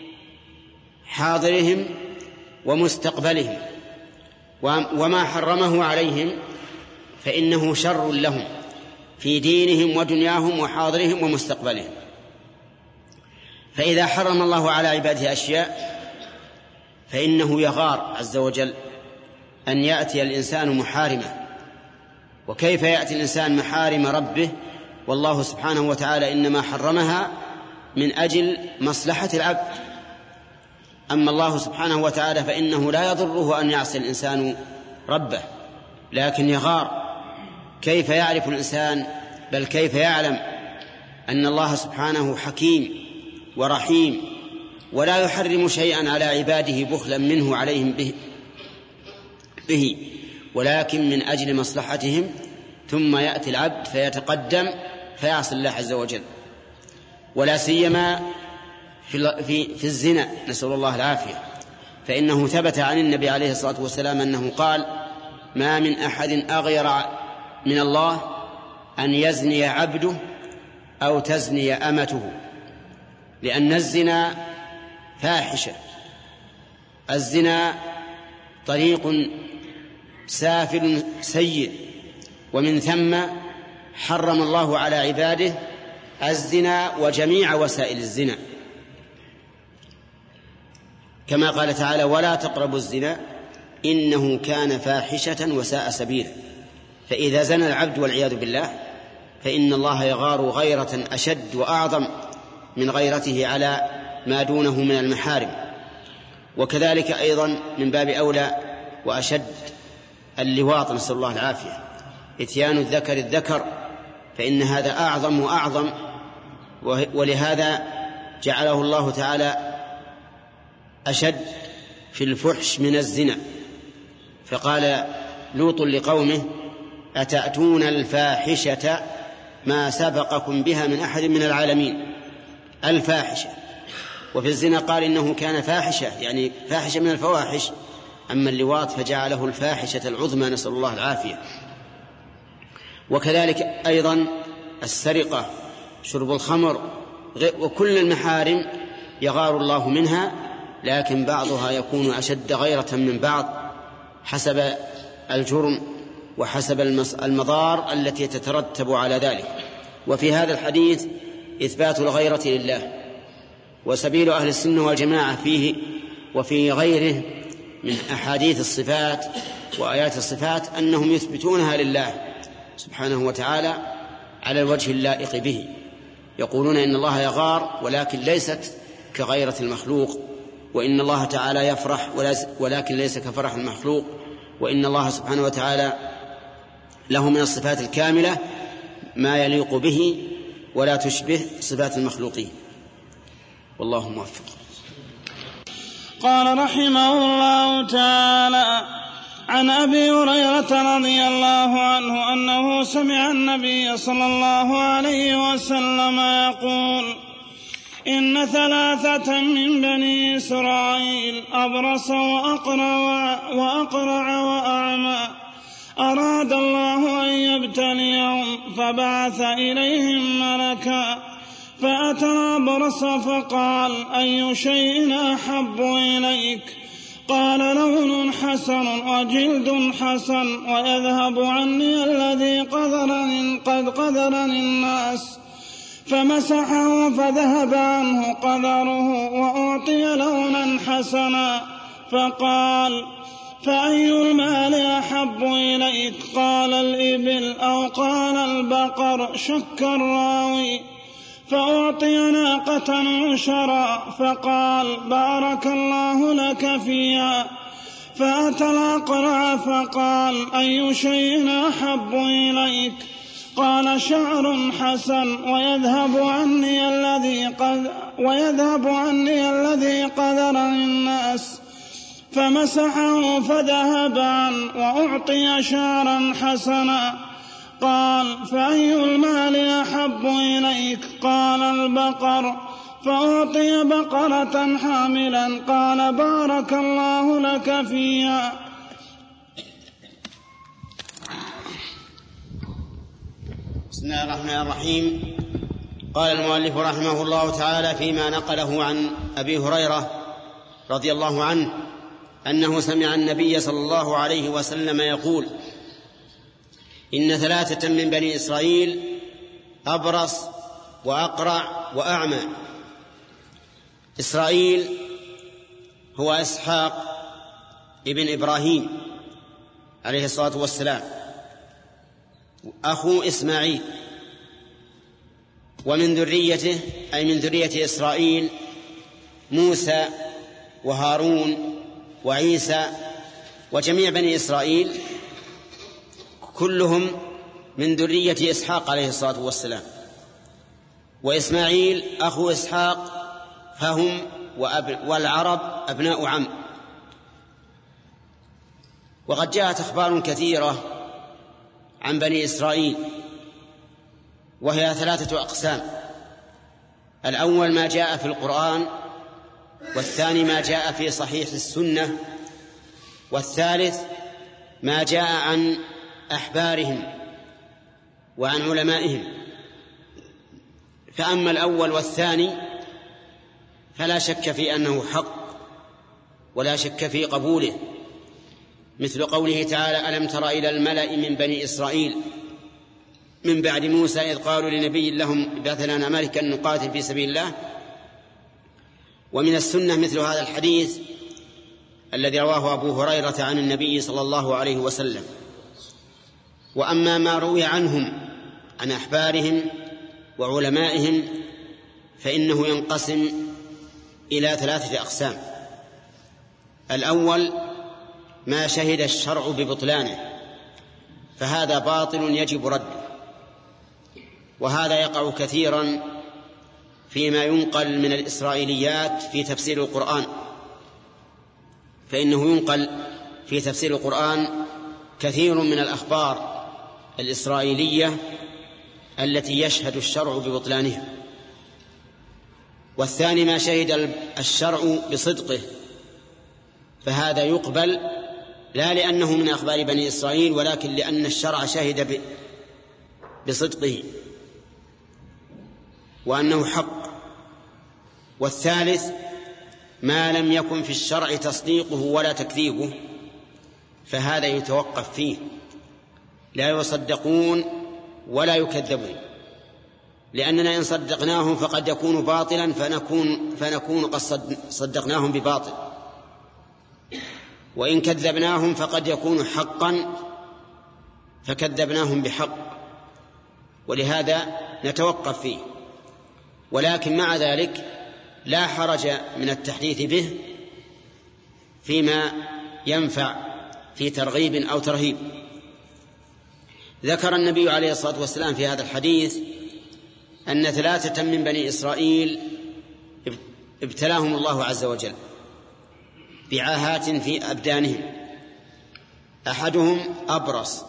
حاضرهم ومستقبلهم، وما حرمه عليهم فإنه شر لهم في دينهم ودنياهم وحاضرهم ومستقبلهم. فإذا حرم الله على عباده أشياء فإنه يغار عز وجل أن يأتي الإنسان محارمة. وكيف يأتي الإنسان محارم ربه والله سبحانه وتعالى إنما حرمها من أجل مصلحة العبد؟ أما الله سبحانه وتعالى فإنه لا يضره أن يعصي الإنسان ربه، لكن يغار. كيف يعرف الإنسان بل كيف يعلم أن الله سبحانه حكيم ورحيم ولا يحرم شيئا على عباده بخلا منه عليهم به, به ولكن من أجل مصلحتهم، ثم يأتي العبد فيتقدم فيعصي الله عز وجل. ولا سيما في, في, في الزنا، نسأل الله العافية، فإنه ثبت عن النبي عليه الصلاة والسلام أنه قال: ما من أحد أغير من الله أن يزني عبده أو تزني أمته، لأن الزنا فاحشة، الزنا طريق سافل سيء، ومن ثم حرم الله على عباده الزنا وجميع وسائل الزنا، كما قال تعالى: ولا تقربوا الزنا إنه كان فاحشة وساء سبيلا. فإذا زنى العبد والعياذ بالله فإن الله يغار غيرة أشد وأعظم من غيرته على ما دونه من المحارم. وكذلك أيضا من باب أولى وأشد اللواط، نسأل الله العافية، إتيان الذكر الذكر، فإن هذا أعظم وأعظم. ولهذا جعله الله تعالى أشد في الفحش من الزنا، فقال لوط لقومه: أتأتون الفاحشة ما سبقكم بها من أحد من العالمين. الفاحشة. وفي الزنا قال إنه كان فاحشة، يعني فاحشة من الفواحش. أما اللواط فجعله الفاحشة العظمى، نسأل الله العافية. وكذلك أيضا السرقة، شرب الخمر، وكل المحارم يغار الله منها، لكن بعضها يكون أشد غيرة من بعض حسب الجرم وحسب المضار التي تترتب على ذلك. وفي هذا الحديث إثبات الغيرة لله، وسبيل أهل السنة والجماعة فيه وفي غيره من أحاديث الصفات وآيات الصفات أنهم يثبتونها لله سبحانه وتعالى على الوجه اللائق به. يقولون إن الله يغار ولكن ليست كغيرة المخلوق، وإن الله تعالى يفرح ولكن ليس كفرح المخلوق، وإن الله سبحانه وتعالى له من الصفات الكاملة ما يليق به ولا تشبه صفات المخلوقين. والله موفق. قال رحمه الله تعالى: عن أبي هريرة رضي الله عنه أنه سمع النبي صلى الله عليه وسلم يقول: إن ثلاثة من بني إسرائيل أبرص وأقرع, وأقرع وأعمى أراد الله أن يبتليهم فبعث إليهم ملكا فأتى الأبرص فقال: أي شيء أحب إليك؟ قال: لون حسن وجلد حسن ويذهب عني الذي قدرني قد قدرني الناس. فمسحه فذهب عنه قدره وأعطي لونا حسنا. فقال: فأي المال أحب إليك؟ قال: الإبل أو قال البقر، شك الراوي. فأعطي ناقة عشرا. فقال: بارك الله لك فيها. فأتى الأقرع فقال: أي شيء أحب إليك؟ قال: شعر حسن ويذهب عني الذي قد ويذهب عني الذي قدرني الناس. فمسحه فذهب عنه وأعطي شعرا حسنا. قال: فأي المال أحب إليك؟ قال: البقر. فأعطي بقرة حاملا. قال: بارك الله لك فيها. بسم الله الرحمن الرحيم. قال المؤلف رحمه الله تعالى فيما نقله عن أبي هريرة رضي الله عنه أنه سمع النبي صلى الله عليه وسلم يقول: إن ثلاثة من بني إسرائيل أبرص وأقرع وأعمى. إسرائيل هو إسحاق ابن إبراهيم عليه الصلاة والسلام أخو إسماعيل، ومن ذريته أي من ذرية إسرائيل موسى وهارون وعيسى وجميع بني إسرائيل كلهم من ذرية إسحاق عليه الصلاة والسلام. وإسماعيل أخو إسحاق فهم والعرب أبناء عم. وقد جاءت أخبار كثيرة عن بني إسرائيل وهي ثلاثة أقسام: الأول ما جاء في القرآن، والثاني ما جاء في صحيح السنة، والثالث ما جاء عن أحبارهم وعن علمائهم. فأما الأول والثاني فلا شك في أنه حق ولا شك في قبوله، مثل قوله تعالى: ألم تر إلى الملأ من بني إسرائيل من بعد موسى إذ قالوا لنبي لهم ابعث لنا ملكا نقاتل في سبيل الله. ومن السنة مثل هذا الحديث الذي رواه أبو هريرة عن النبي صلى الله عليه وسلم. وأما ما روي عنهم عن أحبارهم وعلمائهم فإنه ينقسم إلى ثلاثة أقسام: الأول ما شهد الشرع ببطلانه، فهذا باطل يجب رده، وهذا يقع كثيرا فيما ينقل من الإسرائيليات في تفسير القرآن، فإنه ينقل في تفسير القرآن كثير من الأخبار الإسرائيلية التي يشهد الشرع ببطلانها. والثاني ما شهد الشرع بصدقه، فهذا يقبل لا لأنه من أخبار بني إسرائيل ولكن لأن الشرع شهد بصدقه وأنه حق. والثالث ما لم يكن في الشرع تصديقه ولا تكذيبه، فهذا يتوقف فيه، لا يصدقون ولا يكذبون، لأننا إن صدقناهم فقد يكون باطلا فنكون, فنكون قد صدقناهم بباطل. وإن كذبناهم فقد يكون حقا فكذبناهم بحق، ولهذا نتوقف فيه. ولكن مع ذلك لا حرج من التحديث به فيما ينفع في ترغيب أو ترهيب. ذكر النبي عليه الصلاة والسلام في هذا الحديث أن ثلاثة من بني إسرائيل ابتلاهم الله عز وجل بعاهات في أبدانهم، أحدهم أبرص،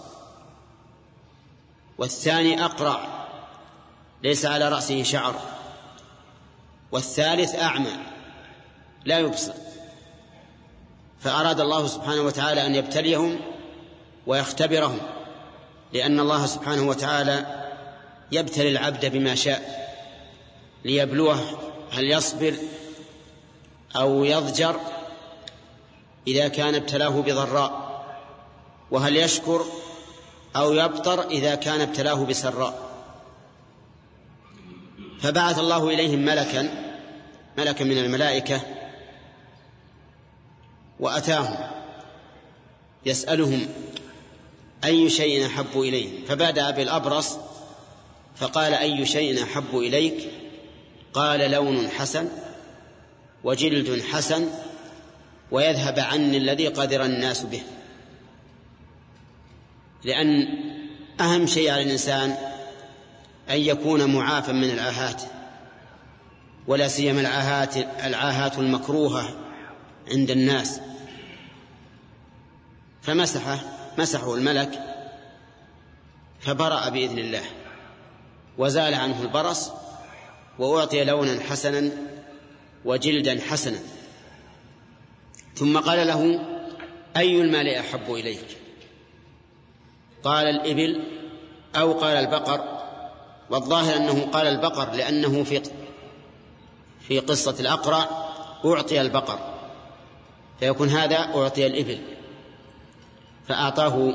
والثاني أقرع ليس على رأسه شعر، والثالث أعمى لا يبصر. فأراد الله سبحانه وتعالى أن يبتليهم ويختبرهم، لأن الله سبحانه وتعالى يبتلي العبد بما شاء ليبلوه هل يصبر أو يضجر إذا كان ابتلاه بضراء، وهل يشكر أو يبطر إذا كان ابتلاه بسراء. فبعث الله إليهم ملكا ملكا من الملائكة وأتاهم يسألهم أي شيء أحب إليهم، فبدأ بالأبرص فقال أي شيء أحب إليك؟ قال لون حسن وجلد حسن ويذهب عني الذي قدر الناس به. لأن أهم شيء على الإنسان أن يكون معافى من العاهات، ولا سيما العاهات العاهات المكروهة عند الناس. فمسحه مسحه الملك فبرأ بإذن الله وزال عنه البرص، وأعطي لونا حسنا وجلدا حسنا. ثم قال له أي المال أحب إليك؟ قال الإبل أو قال البقر، والظاهر أنه قال البقر لأنه في في قصة الأقرع أعطي البقر، فيكون هذا أعطي الإبل. فأعطاه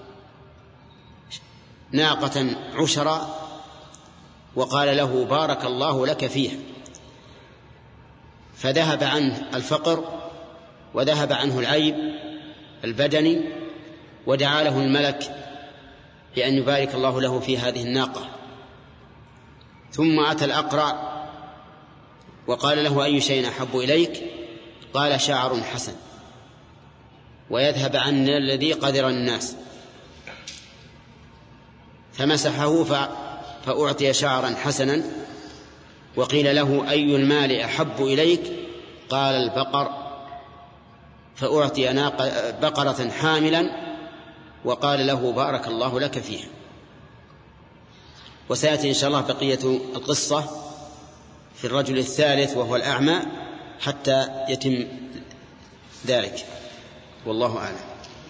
ناقة عشرة وقال له بارك الله لك فيها، فذهب عنه الفقر وذهب عنه العيب البدني، ودعا له الملك بأن يبارك الله له في هذه الناقة. ثم أتى الأقرع وقال له أي شيء أحب إليك؟ قال شعر حسن ويذهب عن الذي قدر الناس، فمسحه فأعطي شعرا حسنا. وقيل له أي المال أحب إليك؟ قال البقر، فأعطي بقرة حاملا وقال له بارك الله لك فيها. وسيأتي إن شاء الله بقية القصة في الرجل الثالث وهو الأعمى حتى يتم ذلك، والله أعلم.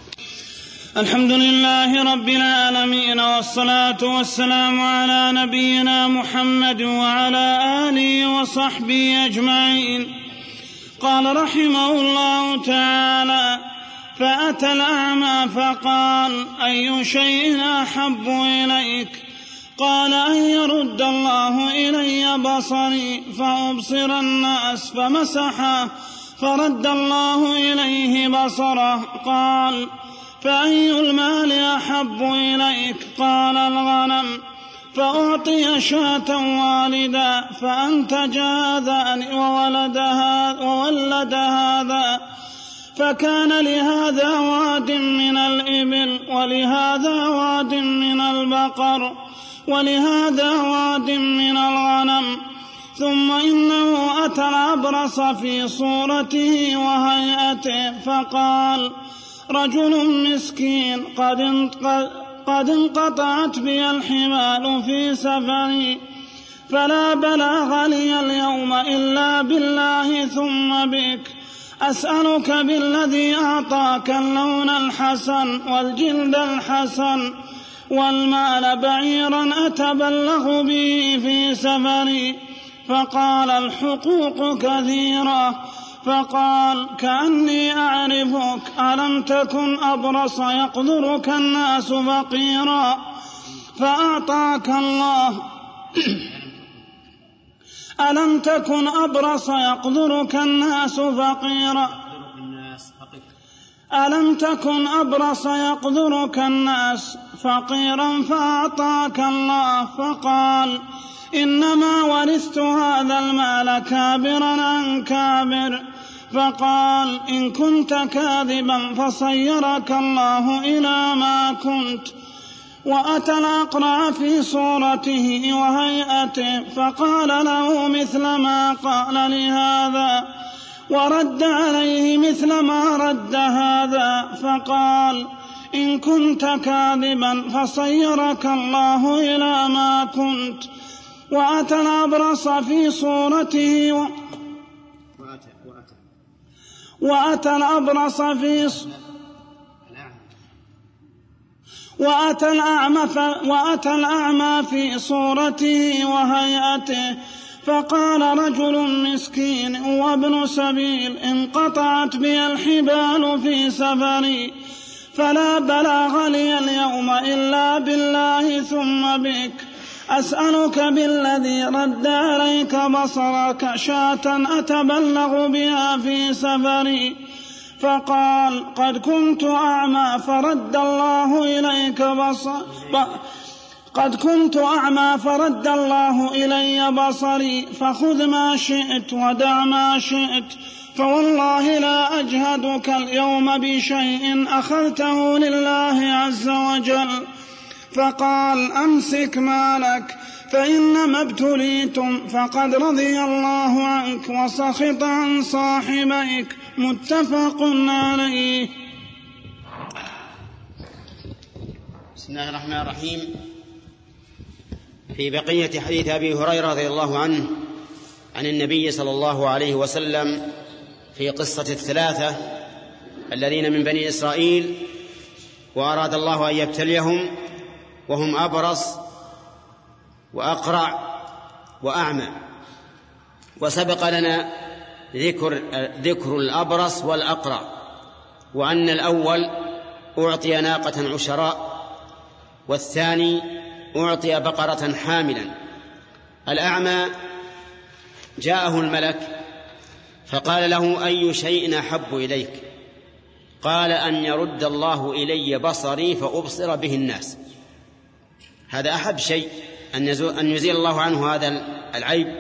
الحمد لله رب العالمين، والصلاة والسلام على نبينا محمد وعلى آله وصحبه أجمعين. قال رحمه الله تعالى: فأتى الأعمى فقال أي شيء أحب إليك؟ قال أن يرد الله إلي بصري فأبصر الناس، فمسحه فرد الله إليه بصره. قال فأي المال أحب إليك؟ قال الغنم. فأعطي شاة والدا فأنتج هذا وولد هذا، فكان لهذا واد من الإبل ولهذا واد من البقر ولهذا واد من الغنم. ثم إنه أتى الأبرص في صورته وهيئته فقال: رجل مسكين قد قد انقطعت بي الحبال في سفري، فلا بلاغ لي اليوم إلا بالله ثم بك، أسألك بالذي أعطاك اللون الحسن والجلد الحسن والمال بعيرا أتبلغ به في سفري. فقال: الحقوق كثيرة. فقال: كأني أعرفك، ألم تكن أبرص يقدرك الناس فقيرا فأعطاك الله ألم تكن أبرص يقدرك الناس فقيرا ألم تكن أبرص يقدرك الناس فقيرا فأعطاك الله فقال إنما ورثت هذا المال كابرا عن كابر فقال إن كنت كاذبا فصيرك الله إلى ما كنت. وأتى الأقرع في صورته وهيئته فقال له مثل ما قال لهذا ورد عليه مثل ما رد هذا فقال إن كنت كاذبا فصيرك الله إلى ما كنت. وأتى الأبرص في صورته و... وأتى الأبرص في وأتى الأعمى, ف... وأتى الأعمى في صورته وهيئته فقال رجل مسكين وابن سبيل انقطعت بي الحبال في سفري فلا بلاغ لي اليوم إلا بالله ثم بك أسألك بالذي رد عليك بصرك شاة أتبلغ بها في سفري. فقال قد كنت أعمى فرد الله إليك بصر قد كنت أعمى فرد الله إلي بصري فخذ ما شئت ودع ما شئت فوالله لا أجهدك اليوم بشيء أخذته لله عز وجل. فقال أمسك مالك فإنما ابتليتم فقد رضي الله عنك وسخط عن صاحبيك. متفق عليه. بسم الله الرحمن الرحيم. في بقية حديث أبي هريرة رضي الله عنه عن النبي صلى الله عليه وسلم في قصة الثلاثة الذين من بني إسرائيل وأراد الله أن يبتليهم وهم أبرص وأقرع وأعمى. وسبق لنا ذكر, ذكر الأبرص والأقرع وأن الأول أعطي ناقة عشراء والثاني أعطي بقرة حاملا. الأعمى جاءه الملك فقال له أي شيء أحب إليك؟ قال أن يرد الله إلي بصري فأبصر به الناس. هذا أحب شيء، أن يزيل الله عنه هذا العيب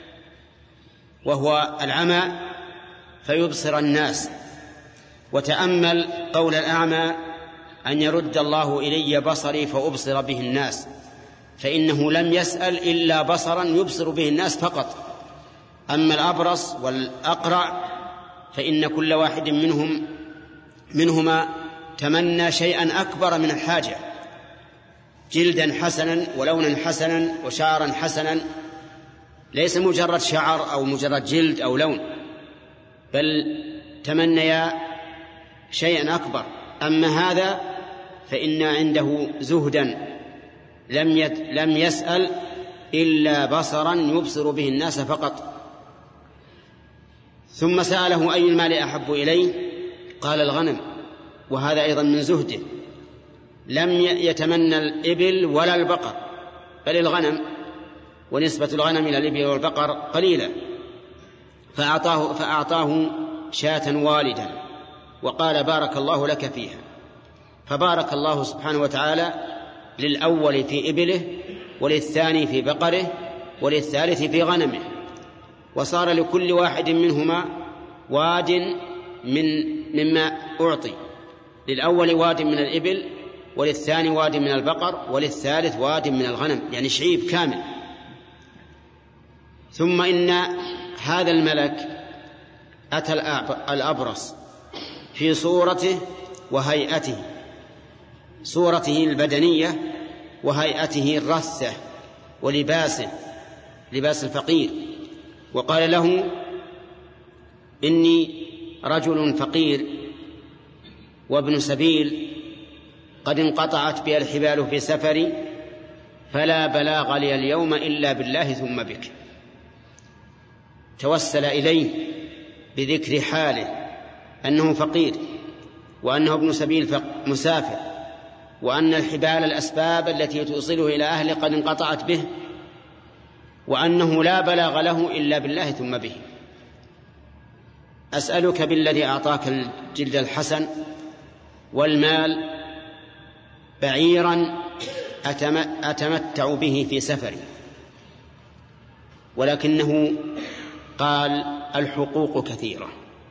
وهو العمى فيبصر الناس. وتأمل قول الأعمى أن يرد الله إلي بصري فأبصر به الناس، فإنه لم يسأل إلا بصرا يبصر به الناس فقط. أما الأبرص والأقرع فإن كل واحد منهم منهما تمنى شيئا أكبر من الحاجة، جلدا حسنا ولونا حسنا وشعرا حسنا، ليس مجرد شعر أو مجرد جلد أو لون، بل تمنيا شيئا أكبر. أما هذا فإن عنده زهدا لم لم يسأل إلا بصرا يبصر به الناس فقط. ثم سأله أي المال أحب إليه؟ قال الغنم، وهذا أيضا من زهده، لم يتمنى الإبل ولا البقر بل الغنم، ونسبة الغنم إلى الإبل والبقر قليلة. فأعطاه, فأعطاه شاة والدا وقال بارك الله لك فيها. فبارك الله سبحانه وتعالى للأول في إبله وللثاني في بقره وللثالث في غنمه، وصار لكل واحد منهما واد من مما أعطي، للأول واد من الإبل وللثاني واد من البقر وللثالث واد من الغنم، يعني شعيب كامل. ثم إن هذا الملك أتى الأبرص في صورته وهيئته، صورته البدنية وهيئته الرثة ولباسه لباس الفقير، وقال له إني رجل فقير وابن سبيل قد انقطعت بي الحبال في سفري فلا بلاغ لي اليوم إلا بالله ثم بك. توسل إليه بذكر حاله أنه فقير وأنه ابن سبيل مسافر، وأن الحبال الأسباب التي توصله إلى أهله قد انقطعت به، وأنه لا بلاغ له إلا بالله ثم به. أسألك بالذي أعطاك الجلد الحسن والمال بعيرا أتمتع به في سفري، ولكنه قال الحقوق كثيرة،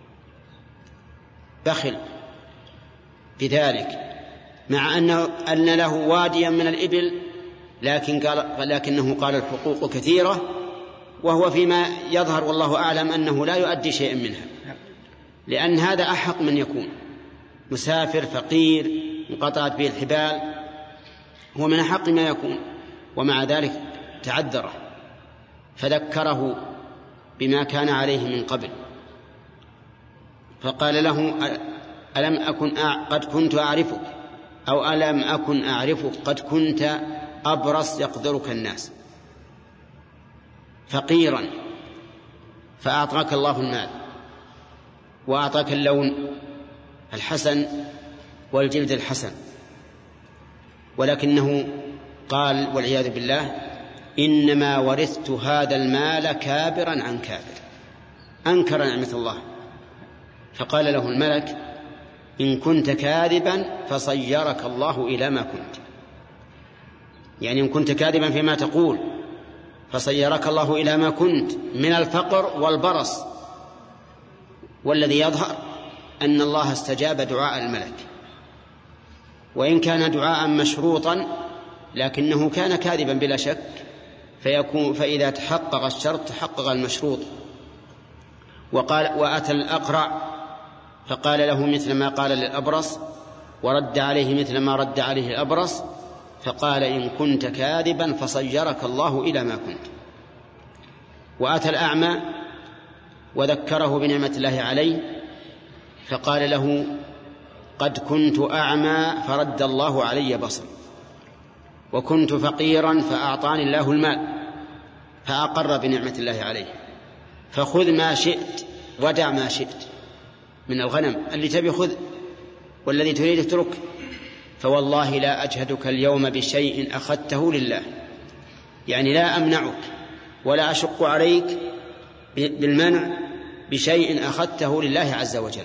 بخل بذلك مع أنه أن له واديا من الإبل، لكن قال لكنه قال الحقوق كثيرة، وهو فيما يظهر والله أعلم أنه لا يؤدي شيئا منها، لأن هذا أحق من يكون مسافر فقير انقطعت به الحبال، هو من أحق ما يكون، ومع ذلك تعذره فذكره بما كان عليه من قبل، فقال له ألم أكن قد كنت أعرفك أو ألم أكن أعرفك قد كنت أبرص يقدرك الناس فقيرا فأعطاك الله المال وأعطاك اللون الحسن والجلد الحسن، ولكنه قال والعياذ بالله إنما ورثت هذا المال كابرا عن كابر، أنكر نعمة الله. فقال له الملك إن كنت كاذبا فصيرك الله إلى ما كنت، يعني إن كنت كاذبا فيما تقول فصيرك الله إلى ما كنت من الفقر والبرص. والذي يظهر أن الله استجاب دعاء الملك، وإن كان دعاء مشروطا لكنه كان كاذبا بلا شك، فيكون فإذا تحقق الشرط تحقق المشروط. وقال وأتى الأقرع فقال له مثل ما قال للأبرص، ورد عليه مثل ما رد عليه الأبرص، فقال إن كنت كاذبا فصيرك الله إلى ما كنت. وأتى الأعمى وذكره بنعمة الله عليه، فقال له قد كنت أعمى فرد الله علي بصري، وكنت فقيرا فأعطاني الله المال، فأقر بنعمة الله عليه، فخذ ما شئت ودع ما شئت من الغنم، اللي تبي خذ والذي تريد اترك، فوالله لا أجهدك اليوم بشيء أخذته لله، يعني لا أمنعك ولا أشق عليك بالمنع بشيء أخذته لله عز وجل.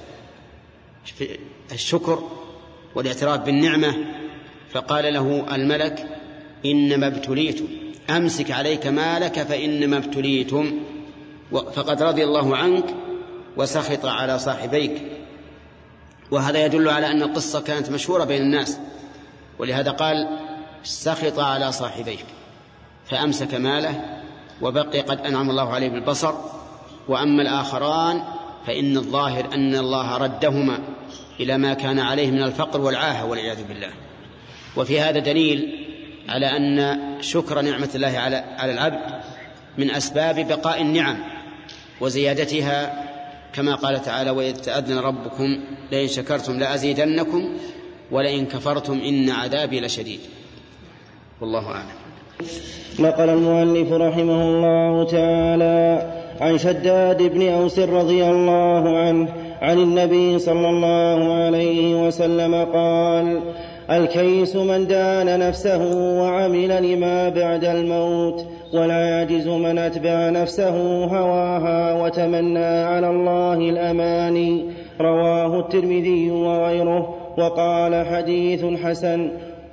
الشكر والاعتراف بالنعمة. فقال له الملك إنما ابتليتم، أمسك عليك مالك فإنما ابتليتم، فقد رضي الله عنك وسخط على صاحبيك. وهذا يدل على أن القصة كانت مشهورة بين الناس، ولهذا قال سخط على صاحبيك، فأمسك ماله وبقي قد أنعم الله عليه بالبصر. وأما الآخران فإن الظاهر أن الله ردهما إلى ما كان عليه من الفقر والعاهة والعياذ بالله. وفي هذا دليل على أن شكر نعمة الله على العبد من أسباب بقاء النعم وزيادتها، كما قال تعالى وإذ تأذن ربكم لئن شكرتم لأزيدنكم ولئن كفرتم إن عذابي لشديد. والله أعلم. نقل المؤلف رحمه الله تعالى عن شداد بن أوس رضي الله عنه عن النبي صلى الله عليه وسلم قال الكيس من دان نفسه وعمل لما بعد الموت، والعاجز من أتبع نفسه هواها وتمنى على الله الأماني. رواه الترمذي وغيره وقال حديث حسن.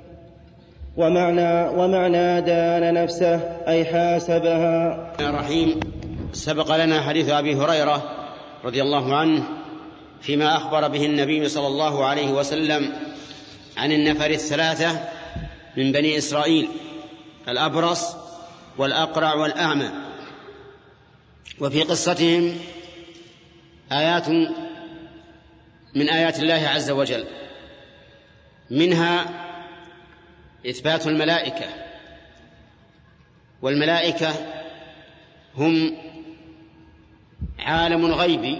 ومعنى, ومعنى دان نفسه أي حاسبها. رحيم. سبق لنا حديث أبي هريرة رضي الله عنه فيما أخبر به النبي صلى الله عليه وسلم عن النفر الثلاثة من بني إسرائيل، الأبرص والأقرع والأعمى. وفي قصتهم آيات من آيات الله عز وجل، منها إثبات الملائكة، والملائكة هم عالم غيبي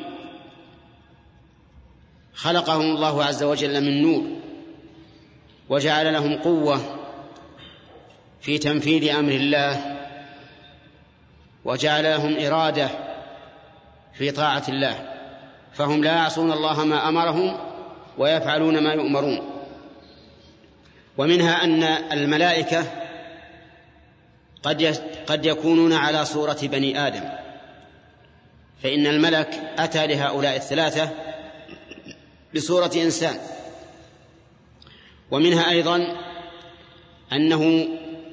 خلقهم الله عز وجل من نور، وجعل لهم قوة في تنفيذ أمر الله، وجعل لهم إرادة في طاعة الله، فهم لا يعصون الله ما أمرهم ويفعلون ما يؤمرون. ومنها أن الملائكة قد قد يكونون على صورة بني آدم، فإن الملك أتى لهؤلاء الثلاثة بصورة إنسان ومنها أيضا أنه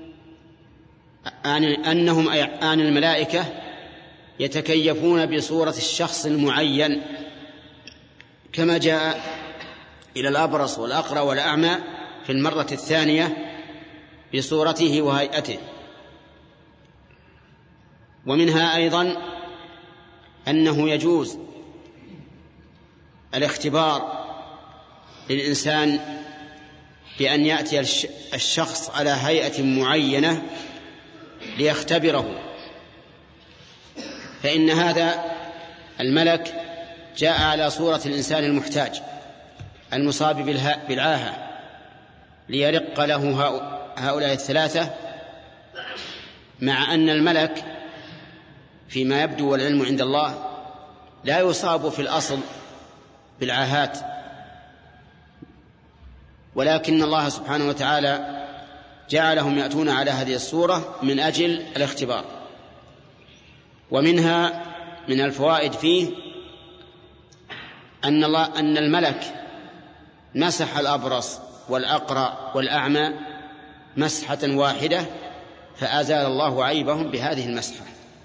أنهم آن الملائكة يتكيفون بصورة الشخص المعين كما جاء إلى الأبرص والأقرع والأعمى في المرة الثانية بصورته وهيئته. ومنها أيضا أنه يجوز الاختبار للإنسان بأن يأتي الشخص على هيئة معينة ليختبره، فإن هذا الملك جاء على صورة الإنسان المحتاج المصاب بالعاهة ليرق له هؤلاء الثلاثة، مع أن الملك فيما يبدو والعلم عند الله لا يصاب في الأصل بالعاهات، ولكن الله سبحانه وتعالى جعلهم يأتون على هذه الصورة من أجل الاختبار. ومنها من الفوائد فيه أن الله أن الملك مسح الأبرص والأقرع والأعمى مسحة واحدة فأزال الله عيبهم بهذه المسحة،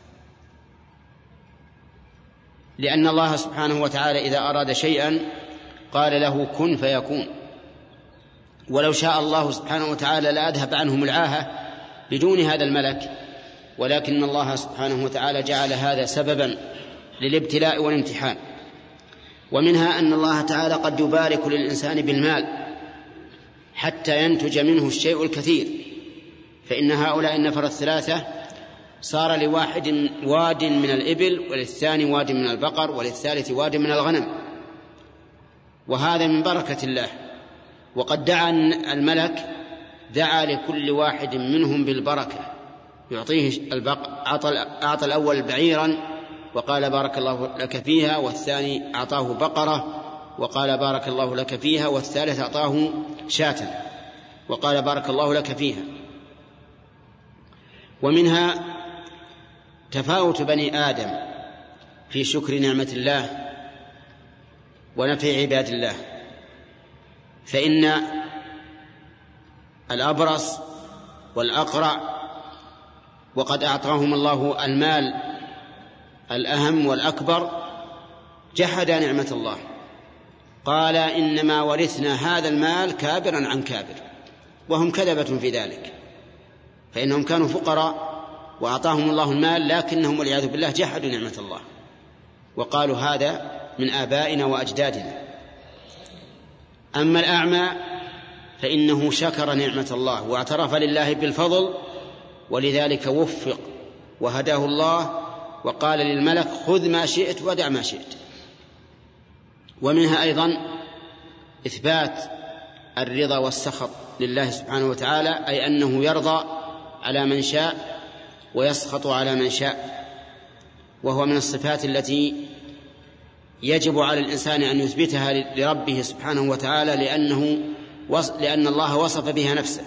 لأن الله سبحانه وتعالى إذا أراد شيئا قال له كن فيكون، ولو شاء الله سبحانه وتعالى لأذهب عنهم العاهة بدون هذا الملك، ولكن الله سبحانه وتعالى جعل هذا سببا للابتلاء والامتحان. ومنها أن الله تعالى قد يبارك للإنسان بالمال حتى ينتج منه الشيء الكثير، فإن هؤلاء النفر الثلاثة صار لواحد واد من الإبل، وللثاني واد من البقر، وللثالث واد من الغنم، وهذا من بركة الله. وقد دعا الملك دعا لكل واحد منهم بالبركة، يعطيه البقر، أعطى الأول بعيرا وقال بارك الله لك فيها، والثاني أعطاه بقرة وقال بارك الله لك فيها، والثالث أعطاه شاة وقال بارك الله لك فيها. ومنها تفاوت بني آدم في شكر نعمة الله ونفع عباد الله، فإن الأبرص والأقرع وقد أعطاهم الله المال الأهم والأكبر جحدا نعمة الله، قال إنما ورثنا هذا المال كابرا عن كابر، وهم كذبة في ذلك، فإنهم كانوا فقراء وأعطاهم الله المال لكنهم والعياذ بالله جحدوا نعمة الله وقالوا هذا من آبائنا وأجدادنا. أما الأعمى فإنه شكر نعمة الله واعترف لله بالفضل، ولذلك وفق وهداه الله وقال للملك خذ ما شئت ودع ما شئت. ومنها أيضا إثبات الرضا والسخط لله سبحانه وتعالى، أي أنه يرضى على من شاء ويسخط على من شاء، وهو من الصفات التي يجب على الإنسان أن يثبتها لربه سبحانه وتعالى، لأنه لأن الله وصف بها نفسه.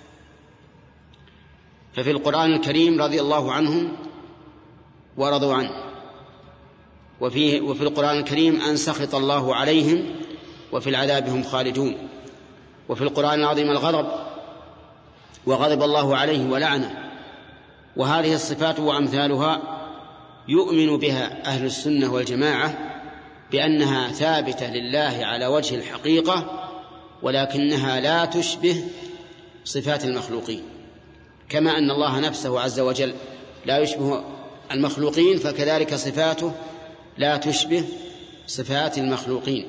ففي القرآن الكريم رضي الله عنهم ورضوا عنه، وفيه وفي القرآن الكريم أن سخط الله عليهم وفي العذاب هم خالدون، وفي القرآن العظيم الغضب وغضب الله عليه ولعنه. وهذه الصفات وأمثالها يؤمن بها أهل السنة والجماعة بأنها ثابتة لله على وجه الحقيقة، ولكنها لا تشبه صفات المخلوقين، كما أن الله نفسه عز وجل لا يشبه المخلوقين، فكذلك صفاته لا تشبه صفات المخلوقين.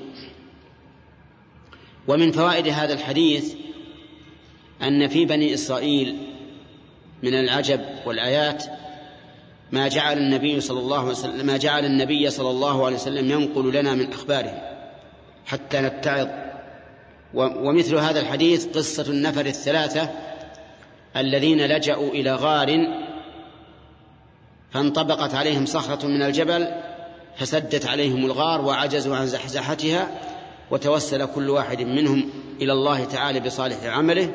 ومن فوائد هذا الحديث أن في بني إسرائيل من العجب والآيات ما جعل النبي صلى الله عليه وسلم ما جعل النبي صلى الله عليه وسلم ينقل لنا من أخباره حتى نتعظ. ومثل هذا الحديث قصة النفر الثلاثة الذين لجأوا إلى غار فانطبقت عليهم صخرة من الجبل فسدت عليهم الغار وعجزوا عن زحزحتها، وتوسل كل واحد منهم إلى الله تعالى بصالح عمله.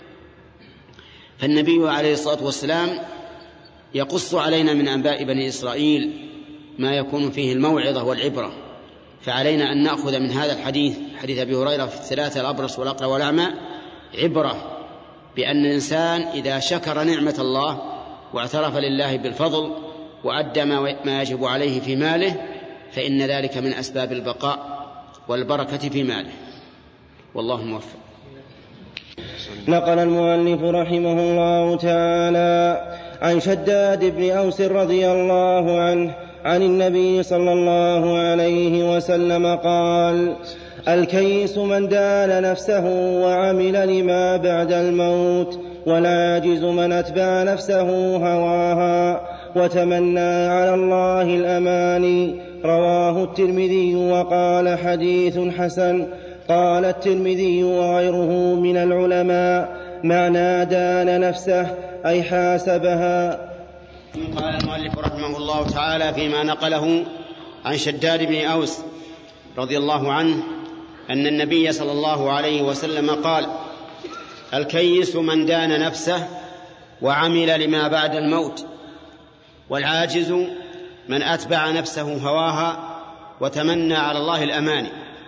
فالنبي عليه الصلاة والسلام يقص علينا من أنباء بني إسرائيل ما يكون فيه الموعظة والعبرة، فعلينا أن نأخذ من هذا الحديث حديث أبي هريرة في الثلاثة الأبرص والأقرع والأعمى عبرة بأن الإنسان إذا شكر نعمة الله واعترف لله بالفضل وأدى ما يجب عليه في ماله فإن ذلك من أسباب البقاء والبركة في ماله. والله موفق. نقل المؤلف رحمه الله تعالى عن شداد بن أوس رضي الله عنه عن النبي صلى الله عليه وسلم قال: الكيس من دان نفسه وعمل لما بعد الموت، والعاجز من أتبع نفسه هواها وتمنى على الله الأماني. رواه الترمذي وقال: حديث حسن. قال الترمذي وغيره من العلماء: معنى دان نفسه أي حاسبها. قال المؤلف رحمه الله تعالى فيما نقله عن شداد بن أوس رضي الله عنه أن النبي صلى الله عليه وسلم قال: الكيس من دان نفسه وعمل لما بعد الموت، والعاجز من أتبع نفسه هواها وتمنى على الله الأماني.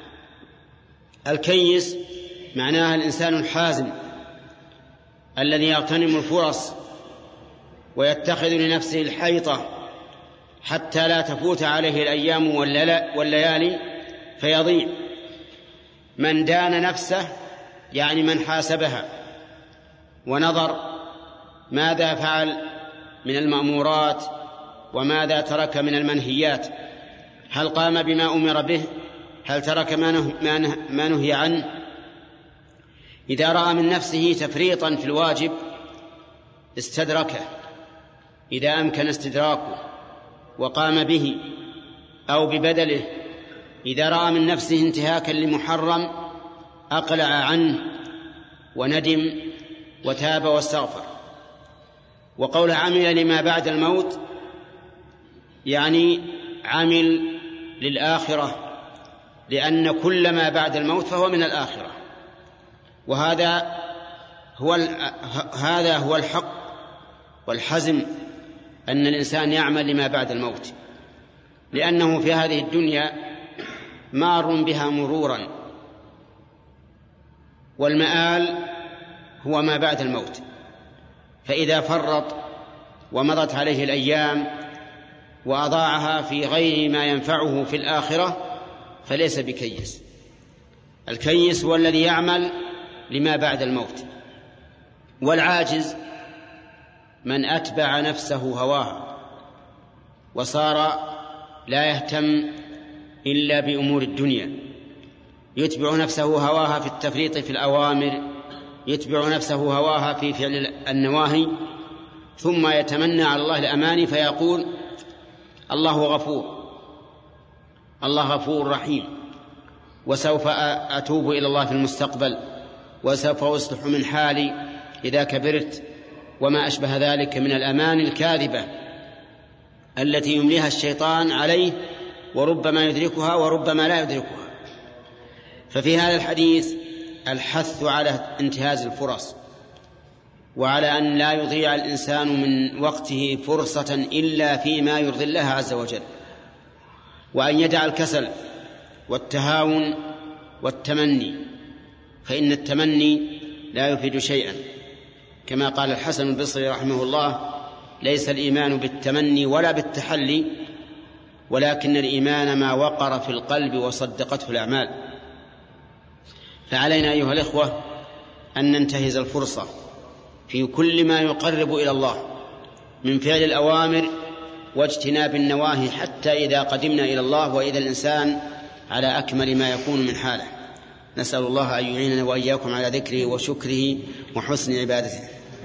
الكيس معناها الإنسان الحازم الذي يغتنم الفرص ويتخذ لنفسه الحيطة حتى لا تفوت عليه الأيام والليالي فيضيع. من دان نفسه يعني من حاسبها ونظر ماذا فعل من المأمورات وماذا ترك من المنهيات، هل قام بما أمر به، هل ترك ما نهي عنه. إذا رأى من نفسه تفريطا في الواجب استدركه إذا أمكن استدراكه وقام به أو ببدله. إذا رأى من نفسه انتهاكا لمحرم أقلع عنه وندم وتاب واستغفر. وقول عمل لما بعد الموت يعني عمل للآخرة، لأن كل ما بعد الموت فهو من الآخرة، وهذا هو هذا هو الحق والحزم، أن الإنسان يعمل لما بعد الموت، لأنه في هذه الدنيا مار بها مرورا، والمآل هو ما بعد الموت. فإذا فرط ومضت عليه الأيام وأضاعها في غير ما ينفعه في الآخرة فليس بكيس. الكيس هو الذي يعمل لما بعد الموت. والعاجز من أتبع نفسه هواها وصار لا يهتم إلا بأمور الدنيا، يتبع نفسه هواها في التفريط في الأوامر، يتبع نفسه هواها في فعل النواهي، ثم يتمنى على الله الأماني فيقول: الله غفور، الله غفور رحيم، وسوف أتوب إلى الله في المستقبل، وسوف أصلح من حالي إذا كبرت، وما أشبه ذلك من الأمان الكاذبة التي يمليها الشيطان عليه، وربما يدركها وربما لا يدركها. ففي هذا الحديث الحث على انتهاز الفرص، وعلى أن لا يضيع الإنسان من وقته فرصة إلا فيما يرضي الله عز وجل، وأن يدع الكسل والتهاون والتمني، فإن التمني لا يفيد شيئا، كما قال الحسن البصري رحمه الله: ليس الإيمان بالتمني ولا بالتحلي، ولكن الإيمان ما وقر في القلب وصدقته الأعمال. فعلينا أيها الإخوة أن ننتهز الفرصة في كل ما يقرب إلى الله من فعل الأوامر واجتناب النواهي، حتى إذا قدمنا إلى الله وإذا الإنسان على أكمل ما يكون من حاله. نسأل الله أن يعيننا وإياكم على ذكره وشكره وحسن عبادته.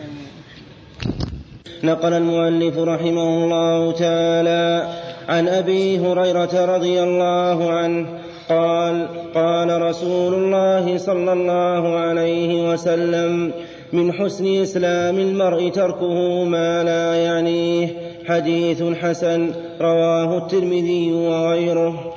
نقل المؤلف رحمه الله تعالى عن أبي هريرة رضي الله عنه قال: قال رسول الله صلى الله عليه وسلم: من حسن إسلام المرء تركه ما لا يعنيه. حديث حسن. رواه الترمذي وغيره.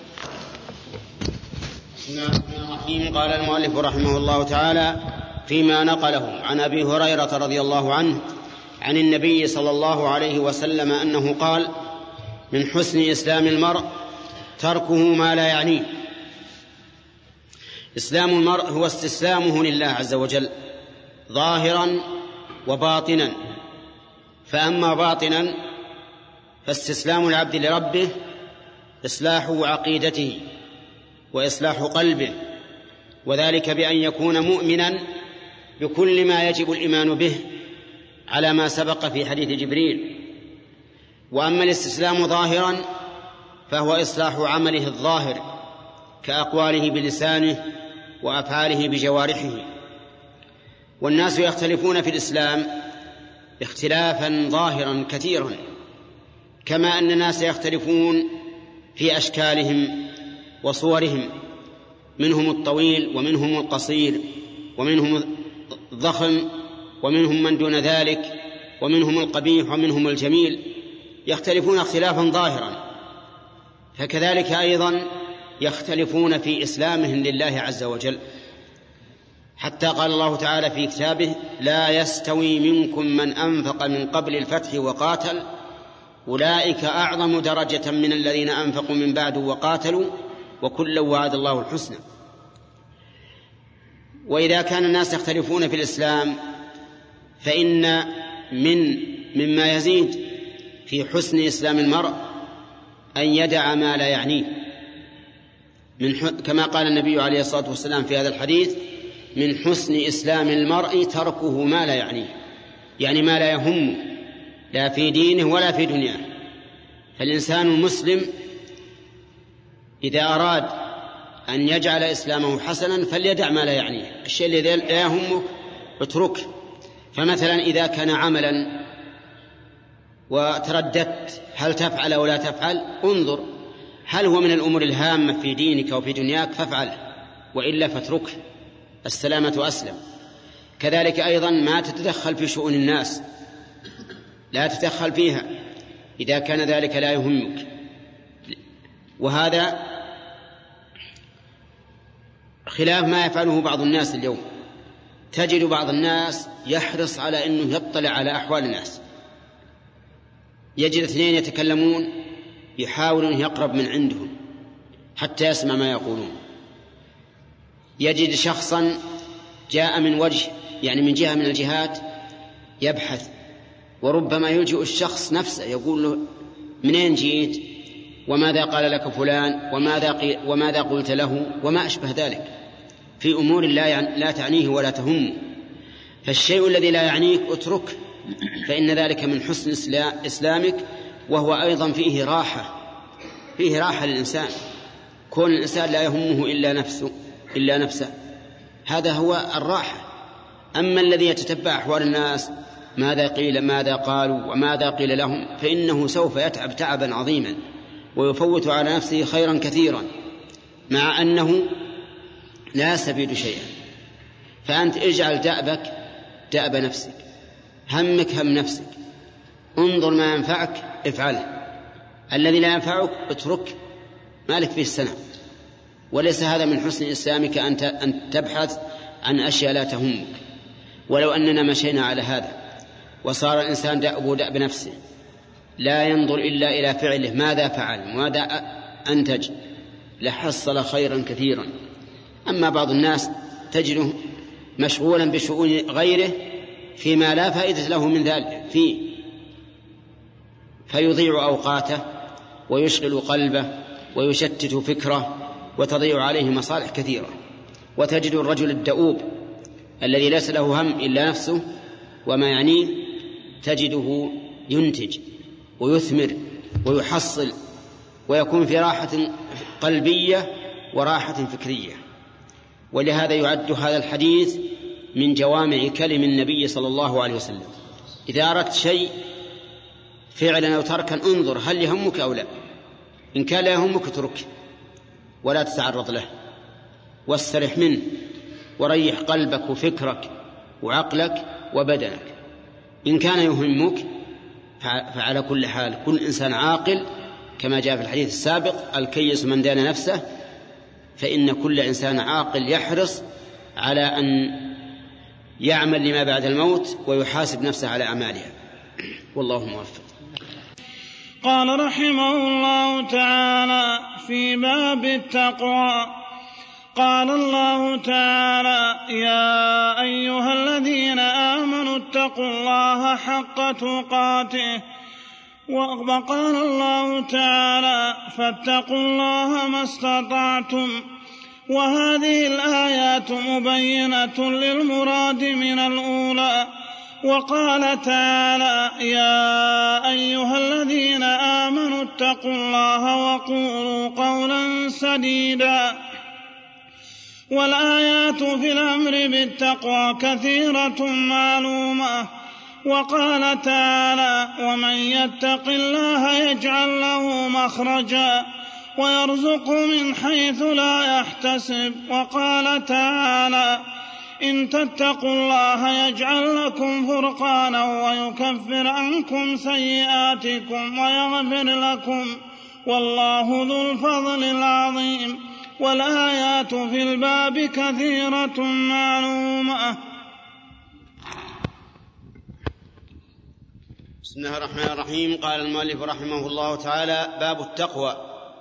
قال المؤلف رحمه الله تعالى فيما نقله عن أبي هريرة رضي الله عنه عن النبي صلى الله عليه وسلم أنه قال: من حسن إسلام المرء تركه ما لا يعنيه. إسلام المرء هو استسلامه لله عز وجل ظاهرا وباطنا. فأما باطنا فاستسلام العبد لربه إصلاح عقيدته وإصلاح قلبه، وذلك بأن يكون مؤمنا بكل ما يجب الإيمان به على ما سبق في حديث جبريل. وأما الاستسلام ظاهرا فهو إصلاح عمله الظاهر كأقواله بلسانه وأفعاله بجوارحه. والناس يختلفون في الإسلام اختلافا ظاهرا كثيرا، كما أن الناس يختلفون في أشكالهم وصورهم، منهم الطويل ومنهم القصير ومنهم الضخم ومنهم من دون ذلك ومنهم القبيح ومنهم الجميل، يختلفون اختلافا ظاهرا. فكذلك أيضا يختلفون في إسلامهم لله عز وجل، حتى قال الله تعالى في كتابه: لا يستوي منكم من أنفق من قبل الفتح وقاتل أولئك أعظم درجة من الذين أنفقوا من بعد وقاتلوا وكلا وعد الله الحسنى. وإذا كان الناس يختلفون في الإسلام فإن من مما يزيد في حسن إسلام المرء أن يدع ما لا يعنيه، من كما قال النبي عليه الصلاة والسلام في هذا الحديث: من حسن إسلام المرء تركه ما لا يعنيه، يعني ما لا يهمه لا في دينه ولا في دنياه. فالإنسان المسلم إذا أراد أن يجعل إسلامه حسنا فليدع ما لا يعنيه، الشيء الذي لا يهمه اتركه. فمثلا إذا كان عملا وترددت هل تفعل أو لا تفعل، انظر هل هو من الأمور الهامة في دينك وفي دنياك فافعله، وإلا فاتركه، السلامة أسلم. كذلك أيضا ما تتدخل في شؤون الناس، لا تتدخل فيها إذا كان ذلك لا يهمك. وهذا خلاف ما يفعله بعض الناس اليوم. تجد بعض الناس يحرص على أنه يطلع على أحوال الناس، يجد اثنين يتكلمون يحاول أن يقرب من عندهم حتى يسمع ما يقولون. يجد شخصا جاء من وجه يعني من جهة من الجهات يبحث، وربما يلجئ الشخص نفسه يقول له: منين جيت؟ وماذا قال لك فلان؟ وماذا, وماذا قلت له؟ وما أشبه ذلك في أمور لا, لا تعنيه ولا تهمه. فالشيء الذي لا يعنيك اترك، فإن ذلك من حسن إسلامك، وهو أيضا فيه راحة، فيه راحة للإنسان. كون الإنسان لا يهمه إلا نفسه إلا نفسه هذا هو الراحة. أما الذي يتتبع أحوال الناس ماذا قيل ماذا قالوا وماذا قيل لهم، فإنه سوف يتعب تعبا عظيما ويفوت على نفسه خيرا كثيرا، مع أنه لا يستفيد شيئا. فأنت اجعل دأبك دأب نفسك، همك هم نفسك، انظر ما ينفعك افعله، الذي لا ينفعك اترك، مالك فيه السنة. وليس هذا من حسن إسلامك أن تبحث عن أشياء لا تهمك. ولو أننا مشينا على هذا وصار الإنسان دأب دأب نفسه لا ينظر إلا إلى فعله ماذا فعل ماذا أنتج لحصل خيرا كثيرا. أما بعض الناس تجده مشغولا بشؤون غيره فيما لا فائدة له من ذلك فيه، فيضيع أوقاته ويشغل قلبه ويشتت فكره وتضيع عليه مصالح كثيرة. وتجد الرجل الدؤوب الذي ليس له هم إلا نفسه وما يعنيه تجده ينتج ويثمر ويحصل ويكون في راحة قلبية وراحة فكرية. ولهذا يعد هذا الحديث من جوامع كلم النبي صلى الله عليه وسلم. إذا أردت شيء فعلا أو تركا انظر هل يهمك أو لا، إن كان لا يهمك اترك ولا تتعرض له واسترح منه وريح قلبك وفكرك وعقلك وبدنك. إن كان يهمك فعلى كل حال كل إنسان عاقل كما جاء في الحديث السابق: الكيس من دان نفسه. فإن كل إنسان عاقل يحرص على أن يعمل لما بعد الموت ويحاسب نفسه على أعمالها، والله موفق. قال رحمه الله تعالى في باب التقوى: قال الله تعالى: يا أيها الذين آمنوا اتقوا الله حق تقاته. وقال الله تعالى: فاتقوا الله ما استطعتم. وهذه الآيات مبينة للمراد من الأولى. وقال تعالى: يا أيها الذين آمنوا اتقوا الله وقولوا قولا سديدا. والآيات في الأمر بالتقوى كثيرة معلومة. وقال تعالى: ومن يتق الله يجعل له مخرجا ويرزقه من حيث لا يحتسب. وقال تعالى: إن تتقوا الله يجعل لكم فرقانا ويكفر عنكم سيئاتكم ويغفر لكم والله ذو الفضل العظيم. والآيات في الباب كثيرة معلومة. بسم الله الرحمن الرحيم. قال المؤلف رحمه الله تعالى: باب التقوى.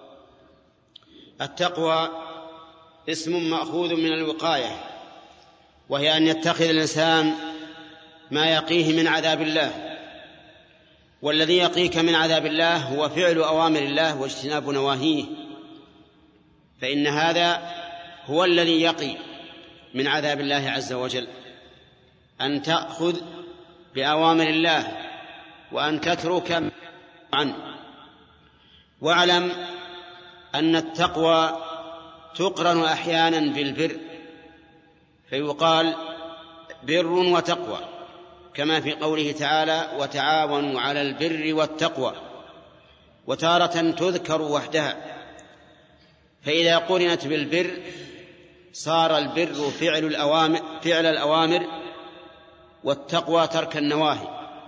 التقوى اسم مأخوذ من الوقاية، وهي أن يتخذ الإنسان ما يقيه من عذاب الله. والذي يقيك من عذاب الله هو فعل أوامر الله واجتناب نواهيه، فإن هذا هو الذي يقي من عذاب الله عز وجل، أن تأخذ بأوامر الله وأن تترك عنه. واعلم أن التقوى تقرن أحيانا بالبر، فيقال بر وتقوى، كما في قوله تعالى: وتعاونوا على البر والتقوى. وتارة تذكر وحدها، فإذا قرنت بالبر صار البر فعل الأوامر, فعل الأوامر والتقوى ترك النواهي.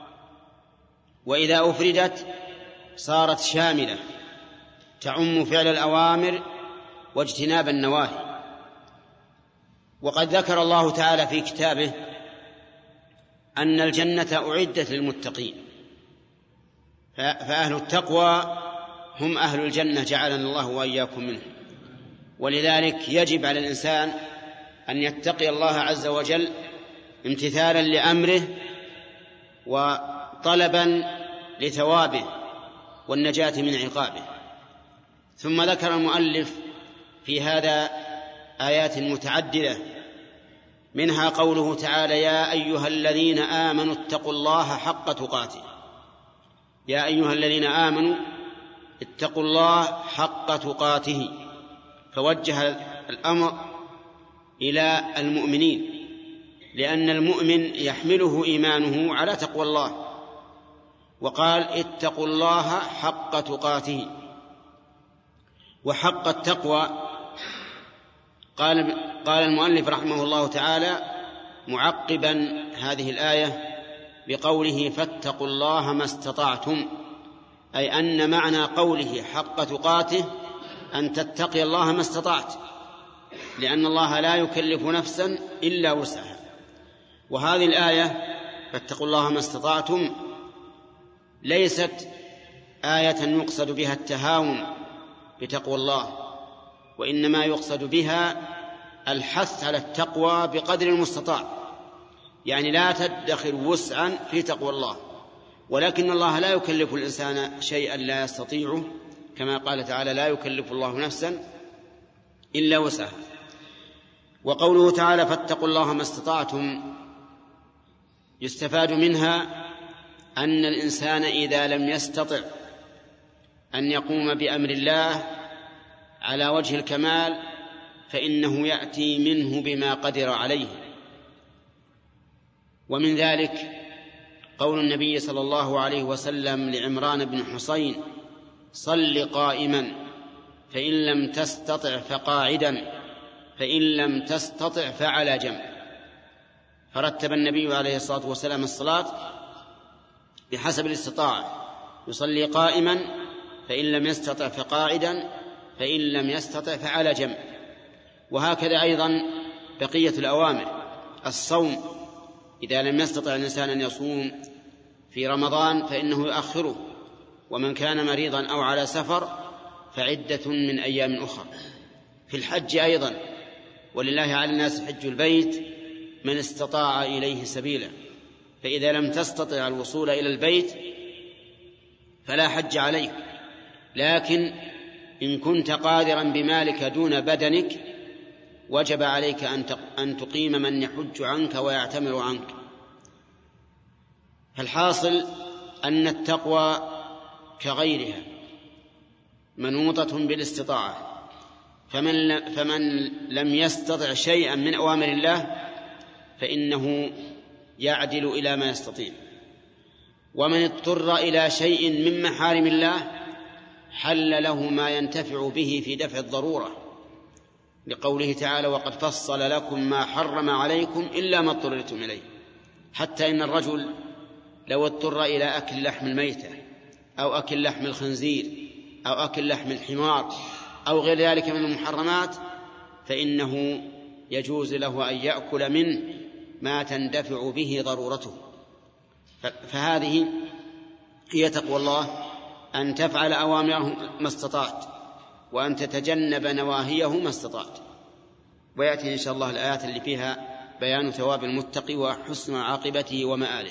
وإذا أفردت صارت شاملة تعم فعل الأوامر واجتناب النواهي. وقد ذكر الله تعالى في كتابه أن الجنة أعدت للمتقين، فأهل التقوى هم أهل الجنة، جعلنا الله وإياكم منه. ولذلك يجب على الإنسان أن يتقي الله عز وجل امتثالا لأمره وطلبا لثوابه والنجاة من عقابه. ثم ذكر المؤلف في هذا آيات متعددة، منها قوله تعالى: يا أيها الذين آمنوا اتقوا الله حق تقاته. يا أيها الذين آمنوا اتقوا الله حق تقاته، فوجه الأمر إلى المؤمنين، لأن المؤمن يحمله إيمانه على تقوى الله. وقال: اتقوا الله حق تقاته. وحق التقوى قال, قال المؤلف رحمه الله تعالى معقبا هذه الآية بقوله: فاتقوا الله ما استطعتم، أي أن معنى قوله حق تقاته أن تتقي الله ما استطعت، لأن الله لا يكلف نفسا إلا وسعها. وهذه الآية فاتقوا الله ما استطعتم ليست آية يقصد بها التهاون بتقوى الله، وإنما يقصد بها الحث على التقوى بقدر المستطاع، يعني لا تدخر وسعا في تقوى الله، ولكن الله لا يكلف الإنسان شيئا لا يستطيعه، كما قال تعالى: لا يكلف الله نفسا إلا وسعها. وقوله تعالى: فاتقوا الله ما استطعتم، يستفاد منها أن الإنسان إذا لم يستطع أن يقوم بأمر الله على وجه الكمال فإنه يأتي منه بما قدر عليه. ومن ذلك قول النبي صلى الله عليه وسلم لعمران بن حسين: صل قائما، فإن لم تستطع فقاعدا، فإن لم تستطع فعلى جنب. فرتب النبي عليه الصلاة والسلام الصلاة بحسب الاستطاعة: يصلي قائما، فإن لم يستطع فقاعدا، فإن لم يستطع فعلى جنب. وهكذا أيضا بقية الأوامر. الصوم إذا لم يستطع الإنسان أن يصوم في رمضان فإنه يؤخره، ومن كان مريضا أو على سفر فعدة من أيام أخرى. في الحج أيضا ولله على الناس حج البيت من استطاع إليه سبيلا، فإذا لم تستطع الوصول إلى البيت فلا حج عليك، لكن إن كنت قادرا بمالك دون بدنك وجب عليك أن تقيم من يحج عنك ويعتمر عنك. فالحاصل أن التقوى كغيرها منوطة بالاستطاعة، فمن فمن لم يستطع شيئا من أوامر الله فإنه يعدل إلى ما يستطيع، ومن اضطر إلى شيء من محارم الله حل له ما ينتفع به في دفع الضرورة، لقوله تعالى: وقد فصل لكم ما حرم عليكم إلا ما اضطررتم إليه. حتى إن الرجل لو اضطر إلى أكل لحم الميتة أو أكل لحم الخنزير أو أكل لحم الحمار أو غير ذلك من المحرمات فإنه يجوز له أن يأكل منه ما تندفع به ضرورته. فهذه هي تقوى الله، أن تفعل أوامره ما استطعت وأن تتجنب نواهيه ما استطعت. ويأتي إن شاء الله الآيات اللي فيها بيان ثواب المتقي وحسن عاقبته ومآله.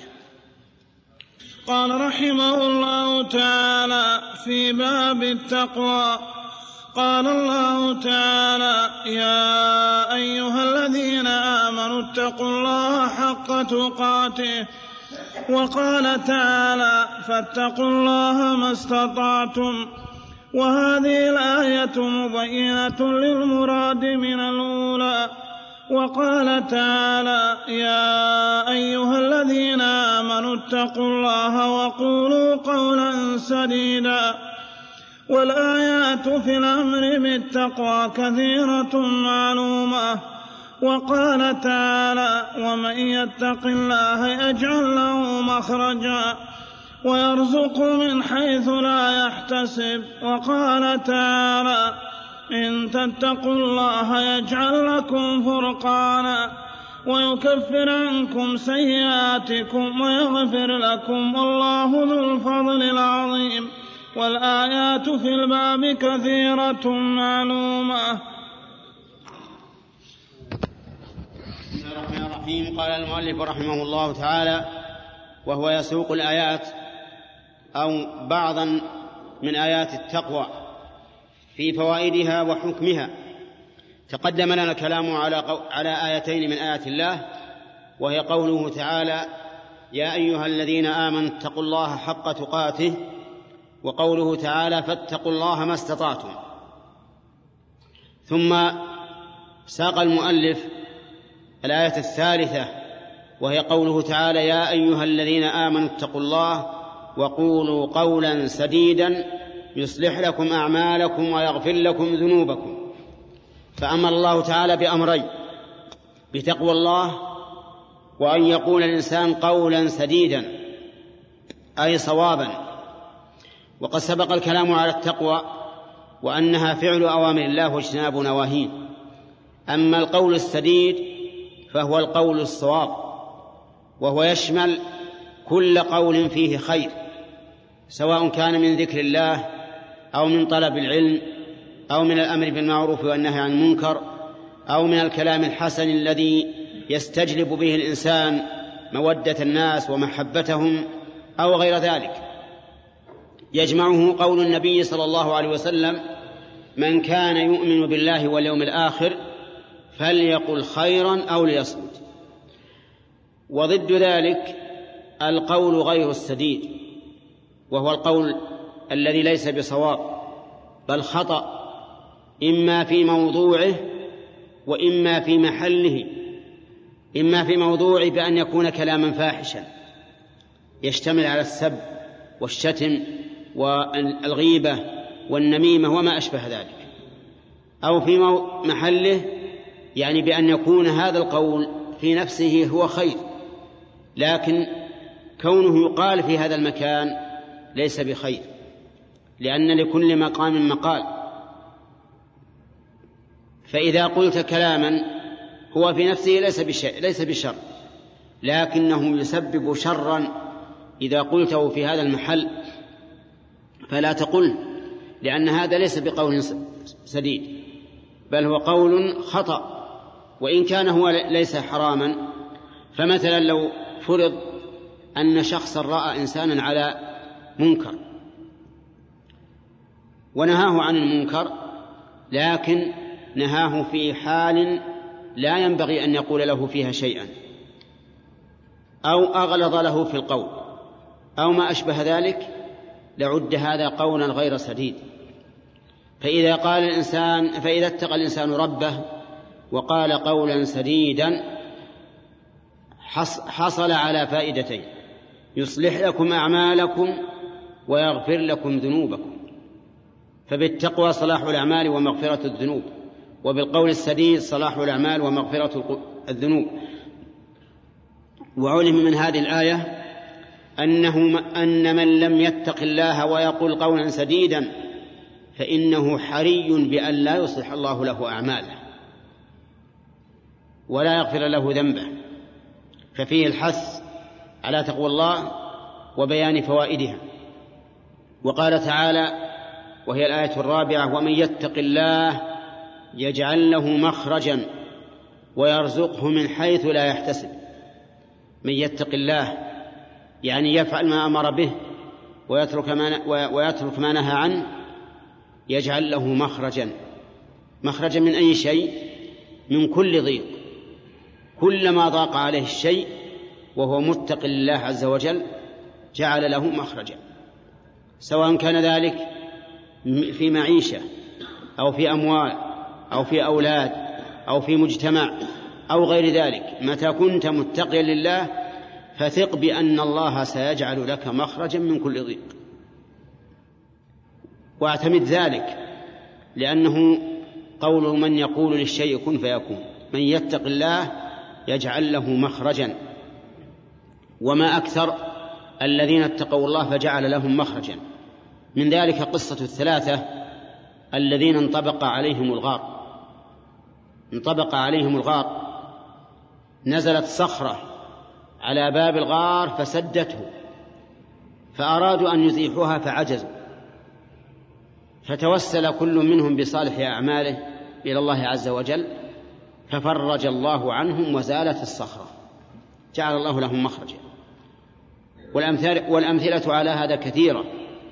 قال رحمه الله تعالى في باب التقوى: قال الله تعالى: يا أيها الذين آمنوا اتقوا الله حق تقاته. وقال تعالى: فاتقوا الله ما استطعتم. وهذه الآية مبينة للمراد من الأولى. وقال تعالى: يا أيها الذين آمنوا اتقوا الله وقولوا قولا سديدا. والآيات في الأمر بالتقوى كثيرة معلومة. وقال تعالى: ومن يتق الله يجعل له مخرجا ويرزق من حيث لا يحتسب. وقال تعالى: إن تتقوا الله يجعل لكم فرقانا ويكفر عنكم سيئاتكم ويغفر لكم والله ذو الفضل العظيم. والآيات في الباب كثيرة معلومة. بسم الله الرحمن الرحيم. قال المؤلف رحمه الله تعالى وهو يسوق الآيات أو بعضا من آيات التقوى في فوائدها وحكمها. تقدم لنا الكلام على, قو... على آيتين من آيات الله، وهي قوله تعالى: يا أيها الذين آمنوا اتقوا الله حق تقاته، وقوله تعالى: فاتقوا الله ما استطعتم. ثم ساق المؤلف الآية الثالثة وهي قوله تعالى: يا أيها الذين آمنوا اتقوا الله وقولوا قولا سديدا يصلح لكم أعمالكم ويغفر لكم ذنوبكم. فأمر الله تعالى بأمرين: بتقوى الله وأن يقول الإنسان قولا سديدا أي صوابا. وقد سبق الكلام على التقوى وأنها فعل أوامر الله واجتناب نواهيه. أما القول السديد فهو القول الصواب، وهو يشمل كل قول فيه خير، سواء كان من ذكر الله أو من طلب العلم أو من الأمر بالمعروف والنهي عن المنكر أو من الكلام الحسن الذي يستجلب به الإنسان مودة الناس ومحبتهم أو غير ذلك. يجمعه قول النبي صلى الله عليه وسلم: من كان يؤمن بالله واليوم الآخر فليقل خيرا أو ليصمت. وضد ذلك القول غير السديد، وهو القول الذي ليس بصواب بل خطأ، إما في موضوعه وإما في محله. إما في موضوعه بأن يكون كلاما فاحشا يشتمل على السب والشتم والغيبة والنميمة وما أشبه ذلك، أو في محله يعني بأن يكون هذا القول في نفسه هو خير، لكن كونه يقال في هذا المكان ليس بخير، لأن لكل مقام مقال. فإذا قلت كلاما هو في نفسه ليس بشيء ليس بشر، لكنه يسبب شرا إذا قلته في هذا المحل فلا تقل، لأن هذا ليس بقول سديد بل هو قول خطأ وإن كان هو ليس حراما، فمثلا لو فرض أن شخصا رأى إنسانا على منكر ونهاه عن المنكر، لكن نهاه في حال لا ينبغي أن يقول له فيها شيئا، أو أغلظ له في القول أو ما أشبه ذلك، لعد هذا قولا غير سديد. فإذا قال الإنسان فإذا اتقى الإنسان ربه وقال قولا سديدا حصل على فائدتين: يصلح لكم أعمالكم ويغفر لكم ذنوبكم. فبالتقوى صلاح الأعمال ومغفرة الذنوب، وبالقول السديد صلاح الأعمال ومغفرة الذنوب. وعلم من هذه الآية أنه أن من لم يتق الله ويقول قولا سديدا فإنه حري بأن لا يصلح الله له أعماله ولا يغفر له ذنبه. ففيه الحث على تقوى الله وبيان فوائدها. وقال تعالى وهي الآية الرابعة: ومن يتق الله يجعل له مخرجا ويرزقه من حيث لا يحتسب. من يتق الله يعني يفعل ما أمر به ويترك ما, ويترك ما نهى عنه، يجعل له مخرجا. مخرجا من أي شيء؟ من كل ضيق. كلما ضاق عليه الشيء وهو متق لله عز وجل جعل له مخرجا، سواء كان ذلك في معيشة أو في أموال أو في أولاد أو في مجتمع أو غير ذلك. متى كنت متقيا لله فثق بأن الله سيجعل لك مخرجا من كل ضيق، واعتمد ذلك، لأنه قول من يقول للشيء كن فيكون. من يتق الله يجعل له مخرجا. وما أكثر الذين اتقوا الله فجعل لهم مخرجا. من ذلك قصة الثلاثة الذين انطبق عليهم الغار. انطبق عليهم الغار، نزلت صخرة على باب الغار فسدته، فأرادوا أن يزيحوها فعجزوا، فتوسل كل منهم بصالح أعماله إلى الله عز وجل ففرج الله عنهم وزالت الصخرة، جعل الله لهم مخرجا. والأمثلة على هذا كثيرة.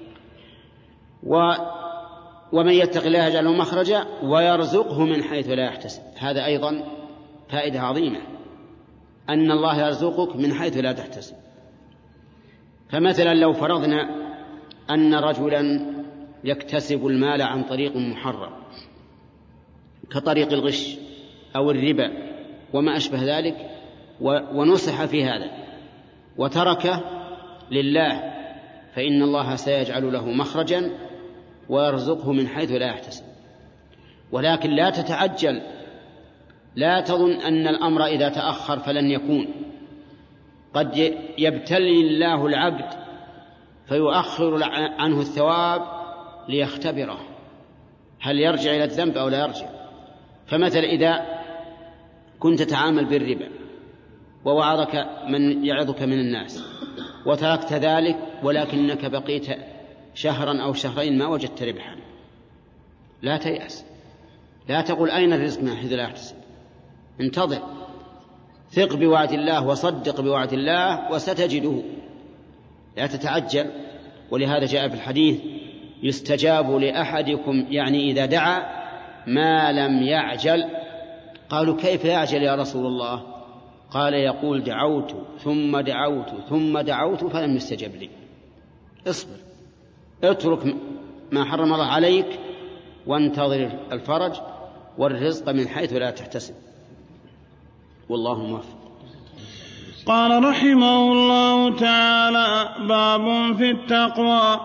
و ومن يتق الله يجعل له مخرجا ويرزقه من حيث لا يحتسب. هذا أيضا فائدة عظيمة، أن الله يرزقك من حيث لا تحتسب. فمثلا لو فرضنا أن رجلا يكتسب المال عن طريق محرم كطريق الغش أو الربا وما أشبه ذلك، ونصح في هذا وتركه لله، فإن الله سيجعل له مخرجا ويرزقه من حيث لا يحتسب. ولكن لا تتعجل، لا تظن أن الأمر إذا تأخر فلن يكون. قد يبتلي الله العبد فيؤخر عنه الثواب ليختبره هل يرجع إلى الذنب أو لا يرجع. فمثل إذا كنت تتعامل بالربا ووعظك من يعظك من الناس وتركت ذلك، ولكنك بقيت شهرا أو شهرين ما وجدت ربحا، لا تيأس، لا تقول أين الرزق من حيث لا يحتسب، انتظر، ثق بوعد الله وصدق بوعد الله وستجده، لا تتعجل. ولهذا جاء في الحديث يستجاب لأحدكم يعني إذا دعا ما لم يعجل. قالوا كيف يعجل يا رسول الله؟ قال يقول دعوت ثم دعوت ثم دعوت فلم يستجب لي. اصبر، اترك ما حرم الله عليك وانتظر الفرج والرزق من حيث لا تحتسب، والله موفق. قال رحمه الله تعالى: باب في التقوى.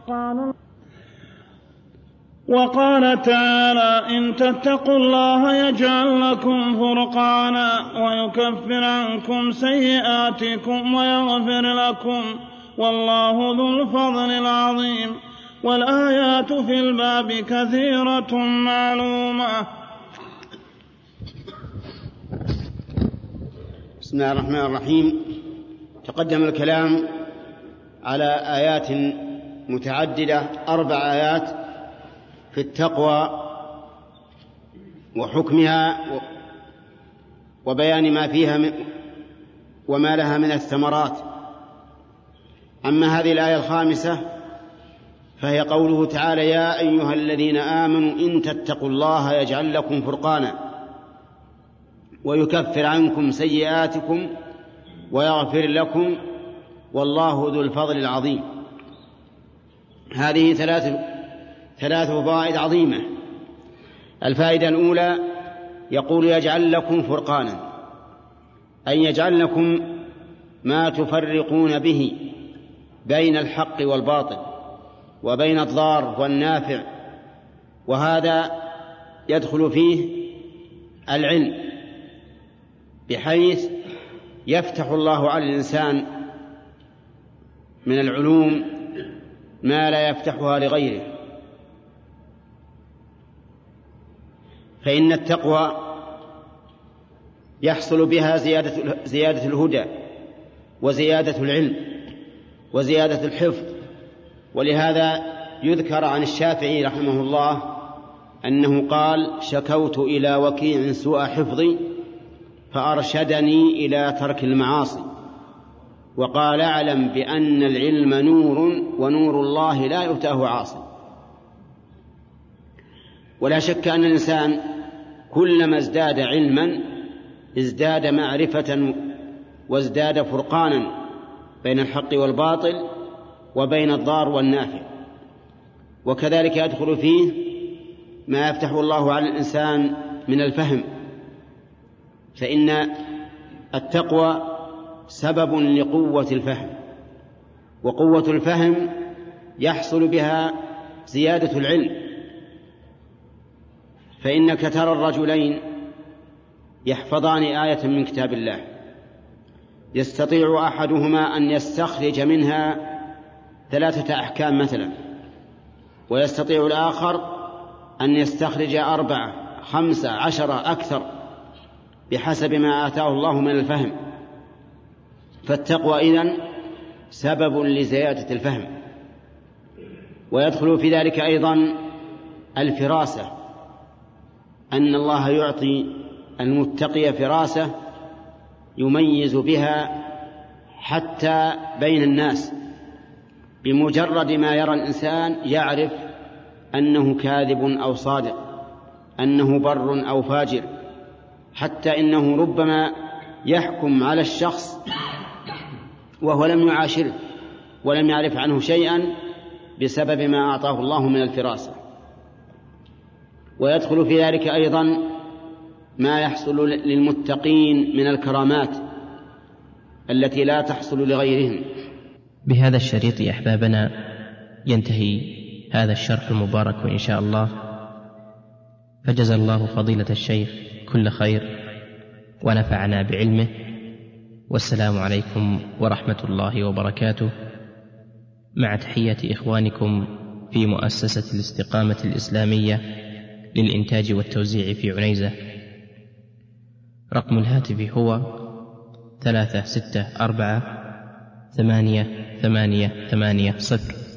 وقال تعالى: إن تتقوا الله يجعل لكم فرقانا ويكفر عنكم سيئاتكم ويغفر لكم والله ذو الفضل العظيم. والآيات في الباب كثيرة معلومة. بسم الله الرحمن الرحيم. تقدم الكلام على آيات متعددة، أربع آيات في التقوى وحكمها وبيان ما فيها وما لها من الثمرات. أما هذه الآية الخامسة فهي قوله تعالى: يا أيها الذين آمنوا إن تتقوا الله يجعل لكم فرقانا ويكفر عنكم سيئاتكم ويغفر لكم والله ذو الفضل العظيم. هذه ثلاث ثلاث فوائد عظيمة. الفائدة الأولى يقول: يجعل لكم فرقانا، أن يجعل لكم ما تفرقون به بين الحق والباطل وبين الضار والنافع، وهذا يدخل فيه العلم، بحيث يفتح الله على الإنسان من العلوم ما لا يفتحها لغيره. فإن التقوى يحصل بها زيادة, زيادة الهدى وزيادة العلم وزيادة الحفظ. ولهذا يذكر عن الشافعي رحمه الله أنه قال: شكوت إلى وكيع سوء حفظي فأرشدني إلى ترك المعاصي. وقال: اعلم بأن العلم نور ونور الله لا يؤتاه عاصي. ولا شك أن الإنسان كلما ازداد علما ازداد معرفة وازداد فرقانا بين الحق والباطل وبين الضار والنافع. وكذلك يدخل فيه ما يفتح الله على الإنسان من الفهم، فإن التقوى سبب لقوة الفهم، وقوة الفهم يحصل بها زيادة العلم. فإنك ترى الرجلين يحفظان آية من كتاب الله، يستطيع أحدهما أن يستخرج منها ثلاثة أحكام مثلا، ويستطيع الآخر أن يستخرج أربعة خمسة عشرة أكثر بحسب ما آتاه الله من الفهم. فالتقوى إذن سبب لزيادة الفهم. ويدخل في ذلك أيضا الفراسة، أن الله يعطي المتقي فراسة يميز بها حتى بين الناس، بمجرد ما يرى الإنسان يعرف أنه كاذب أو صادق، أنه بر أو فاجر، حتى إنه ربما يحكم على الشخص وهو لم يعاشره ولم يعرف عنه شيئا بسبب ما أعطاه الله من الفراسة. ويدخل في ذلك أيضا ما يحصل للمتقين من الكرامات التي لا تحصل لغيرهم. بهذا الشريط أحبابنا ينتهي هذا الشرح المبارك إن شاء الله، فجزى الله فضيلة الشيخ كل خير ونفعنا بعلمه، والسلام عليكم ورحمة الله وبركاته، مع تحية إخوانكم في مؤسسة الاستقامة الإسلامية للإنتاج والتوزيع في عنيزة. رقم الهاتف هو ثلاثة ستة أربعة ثمانية ثمانية ثمانية صفر.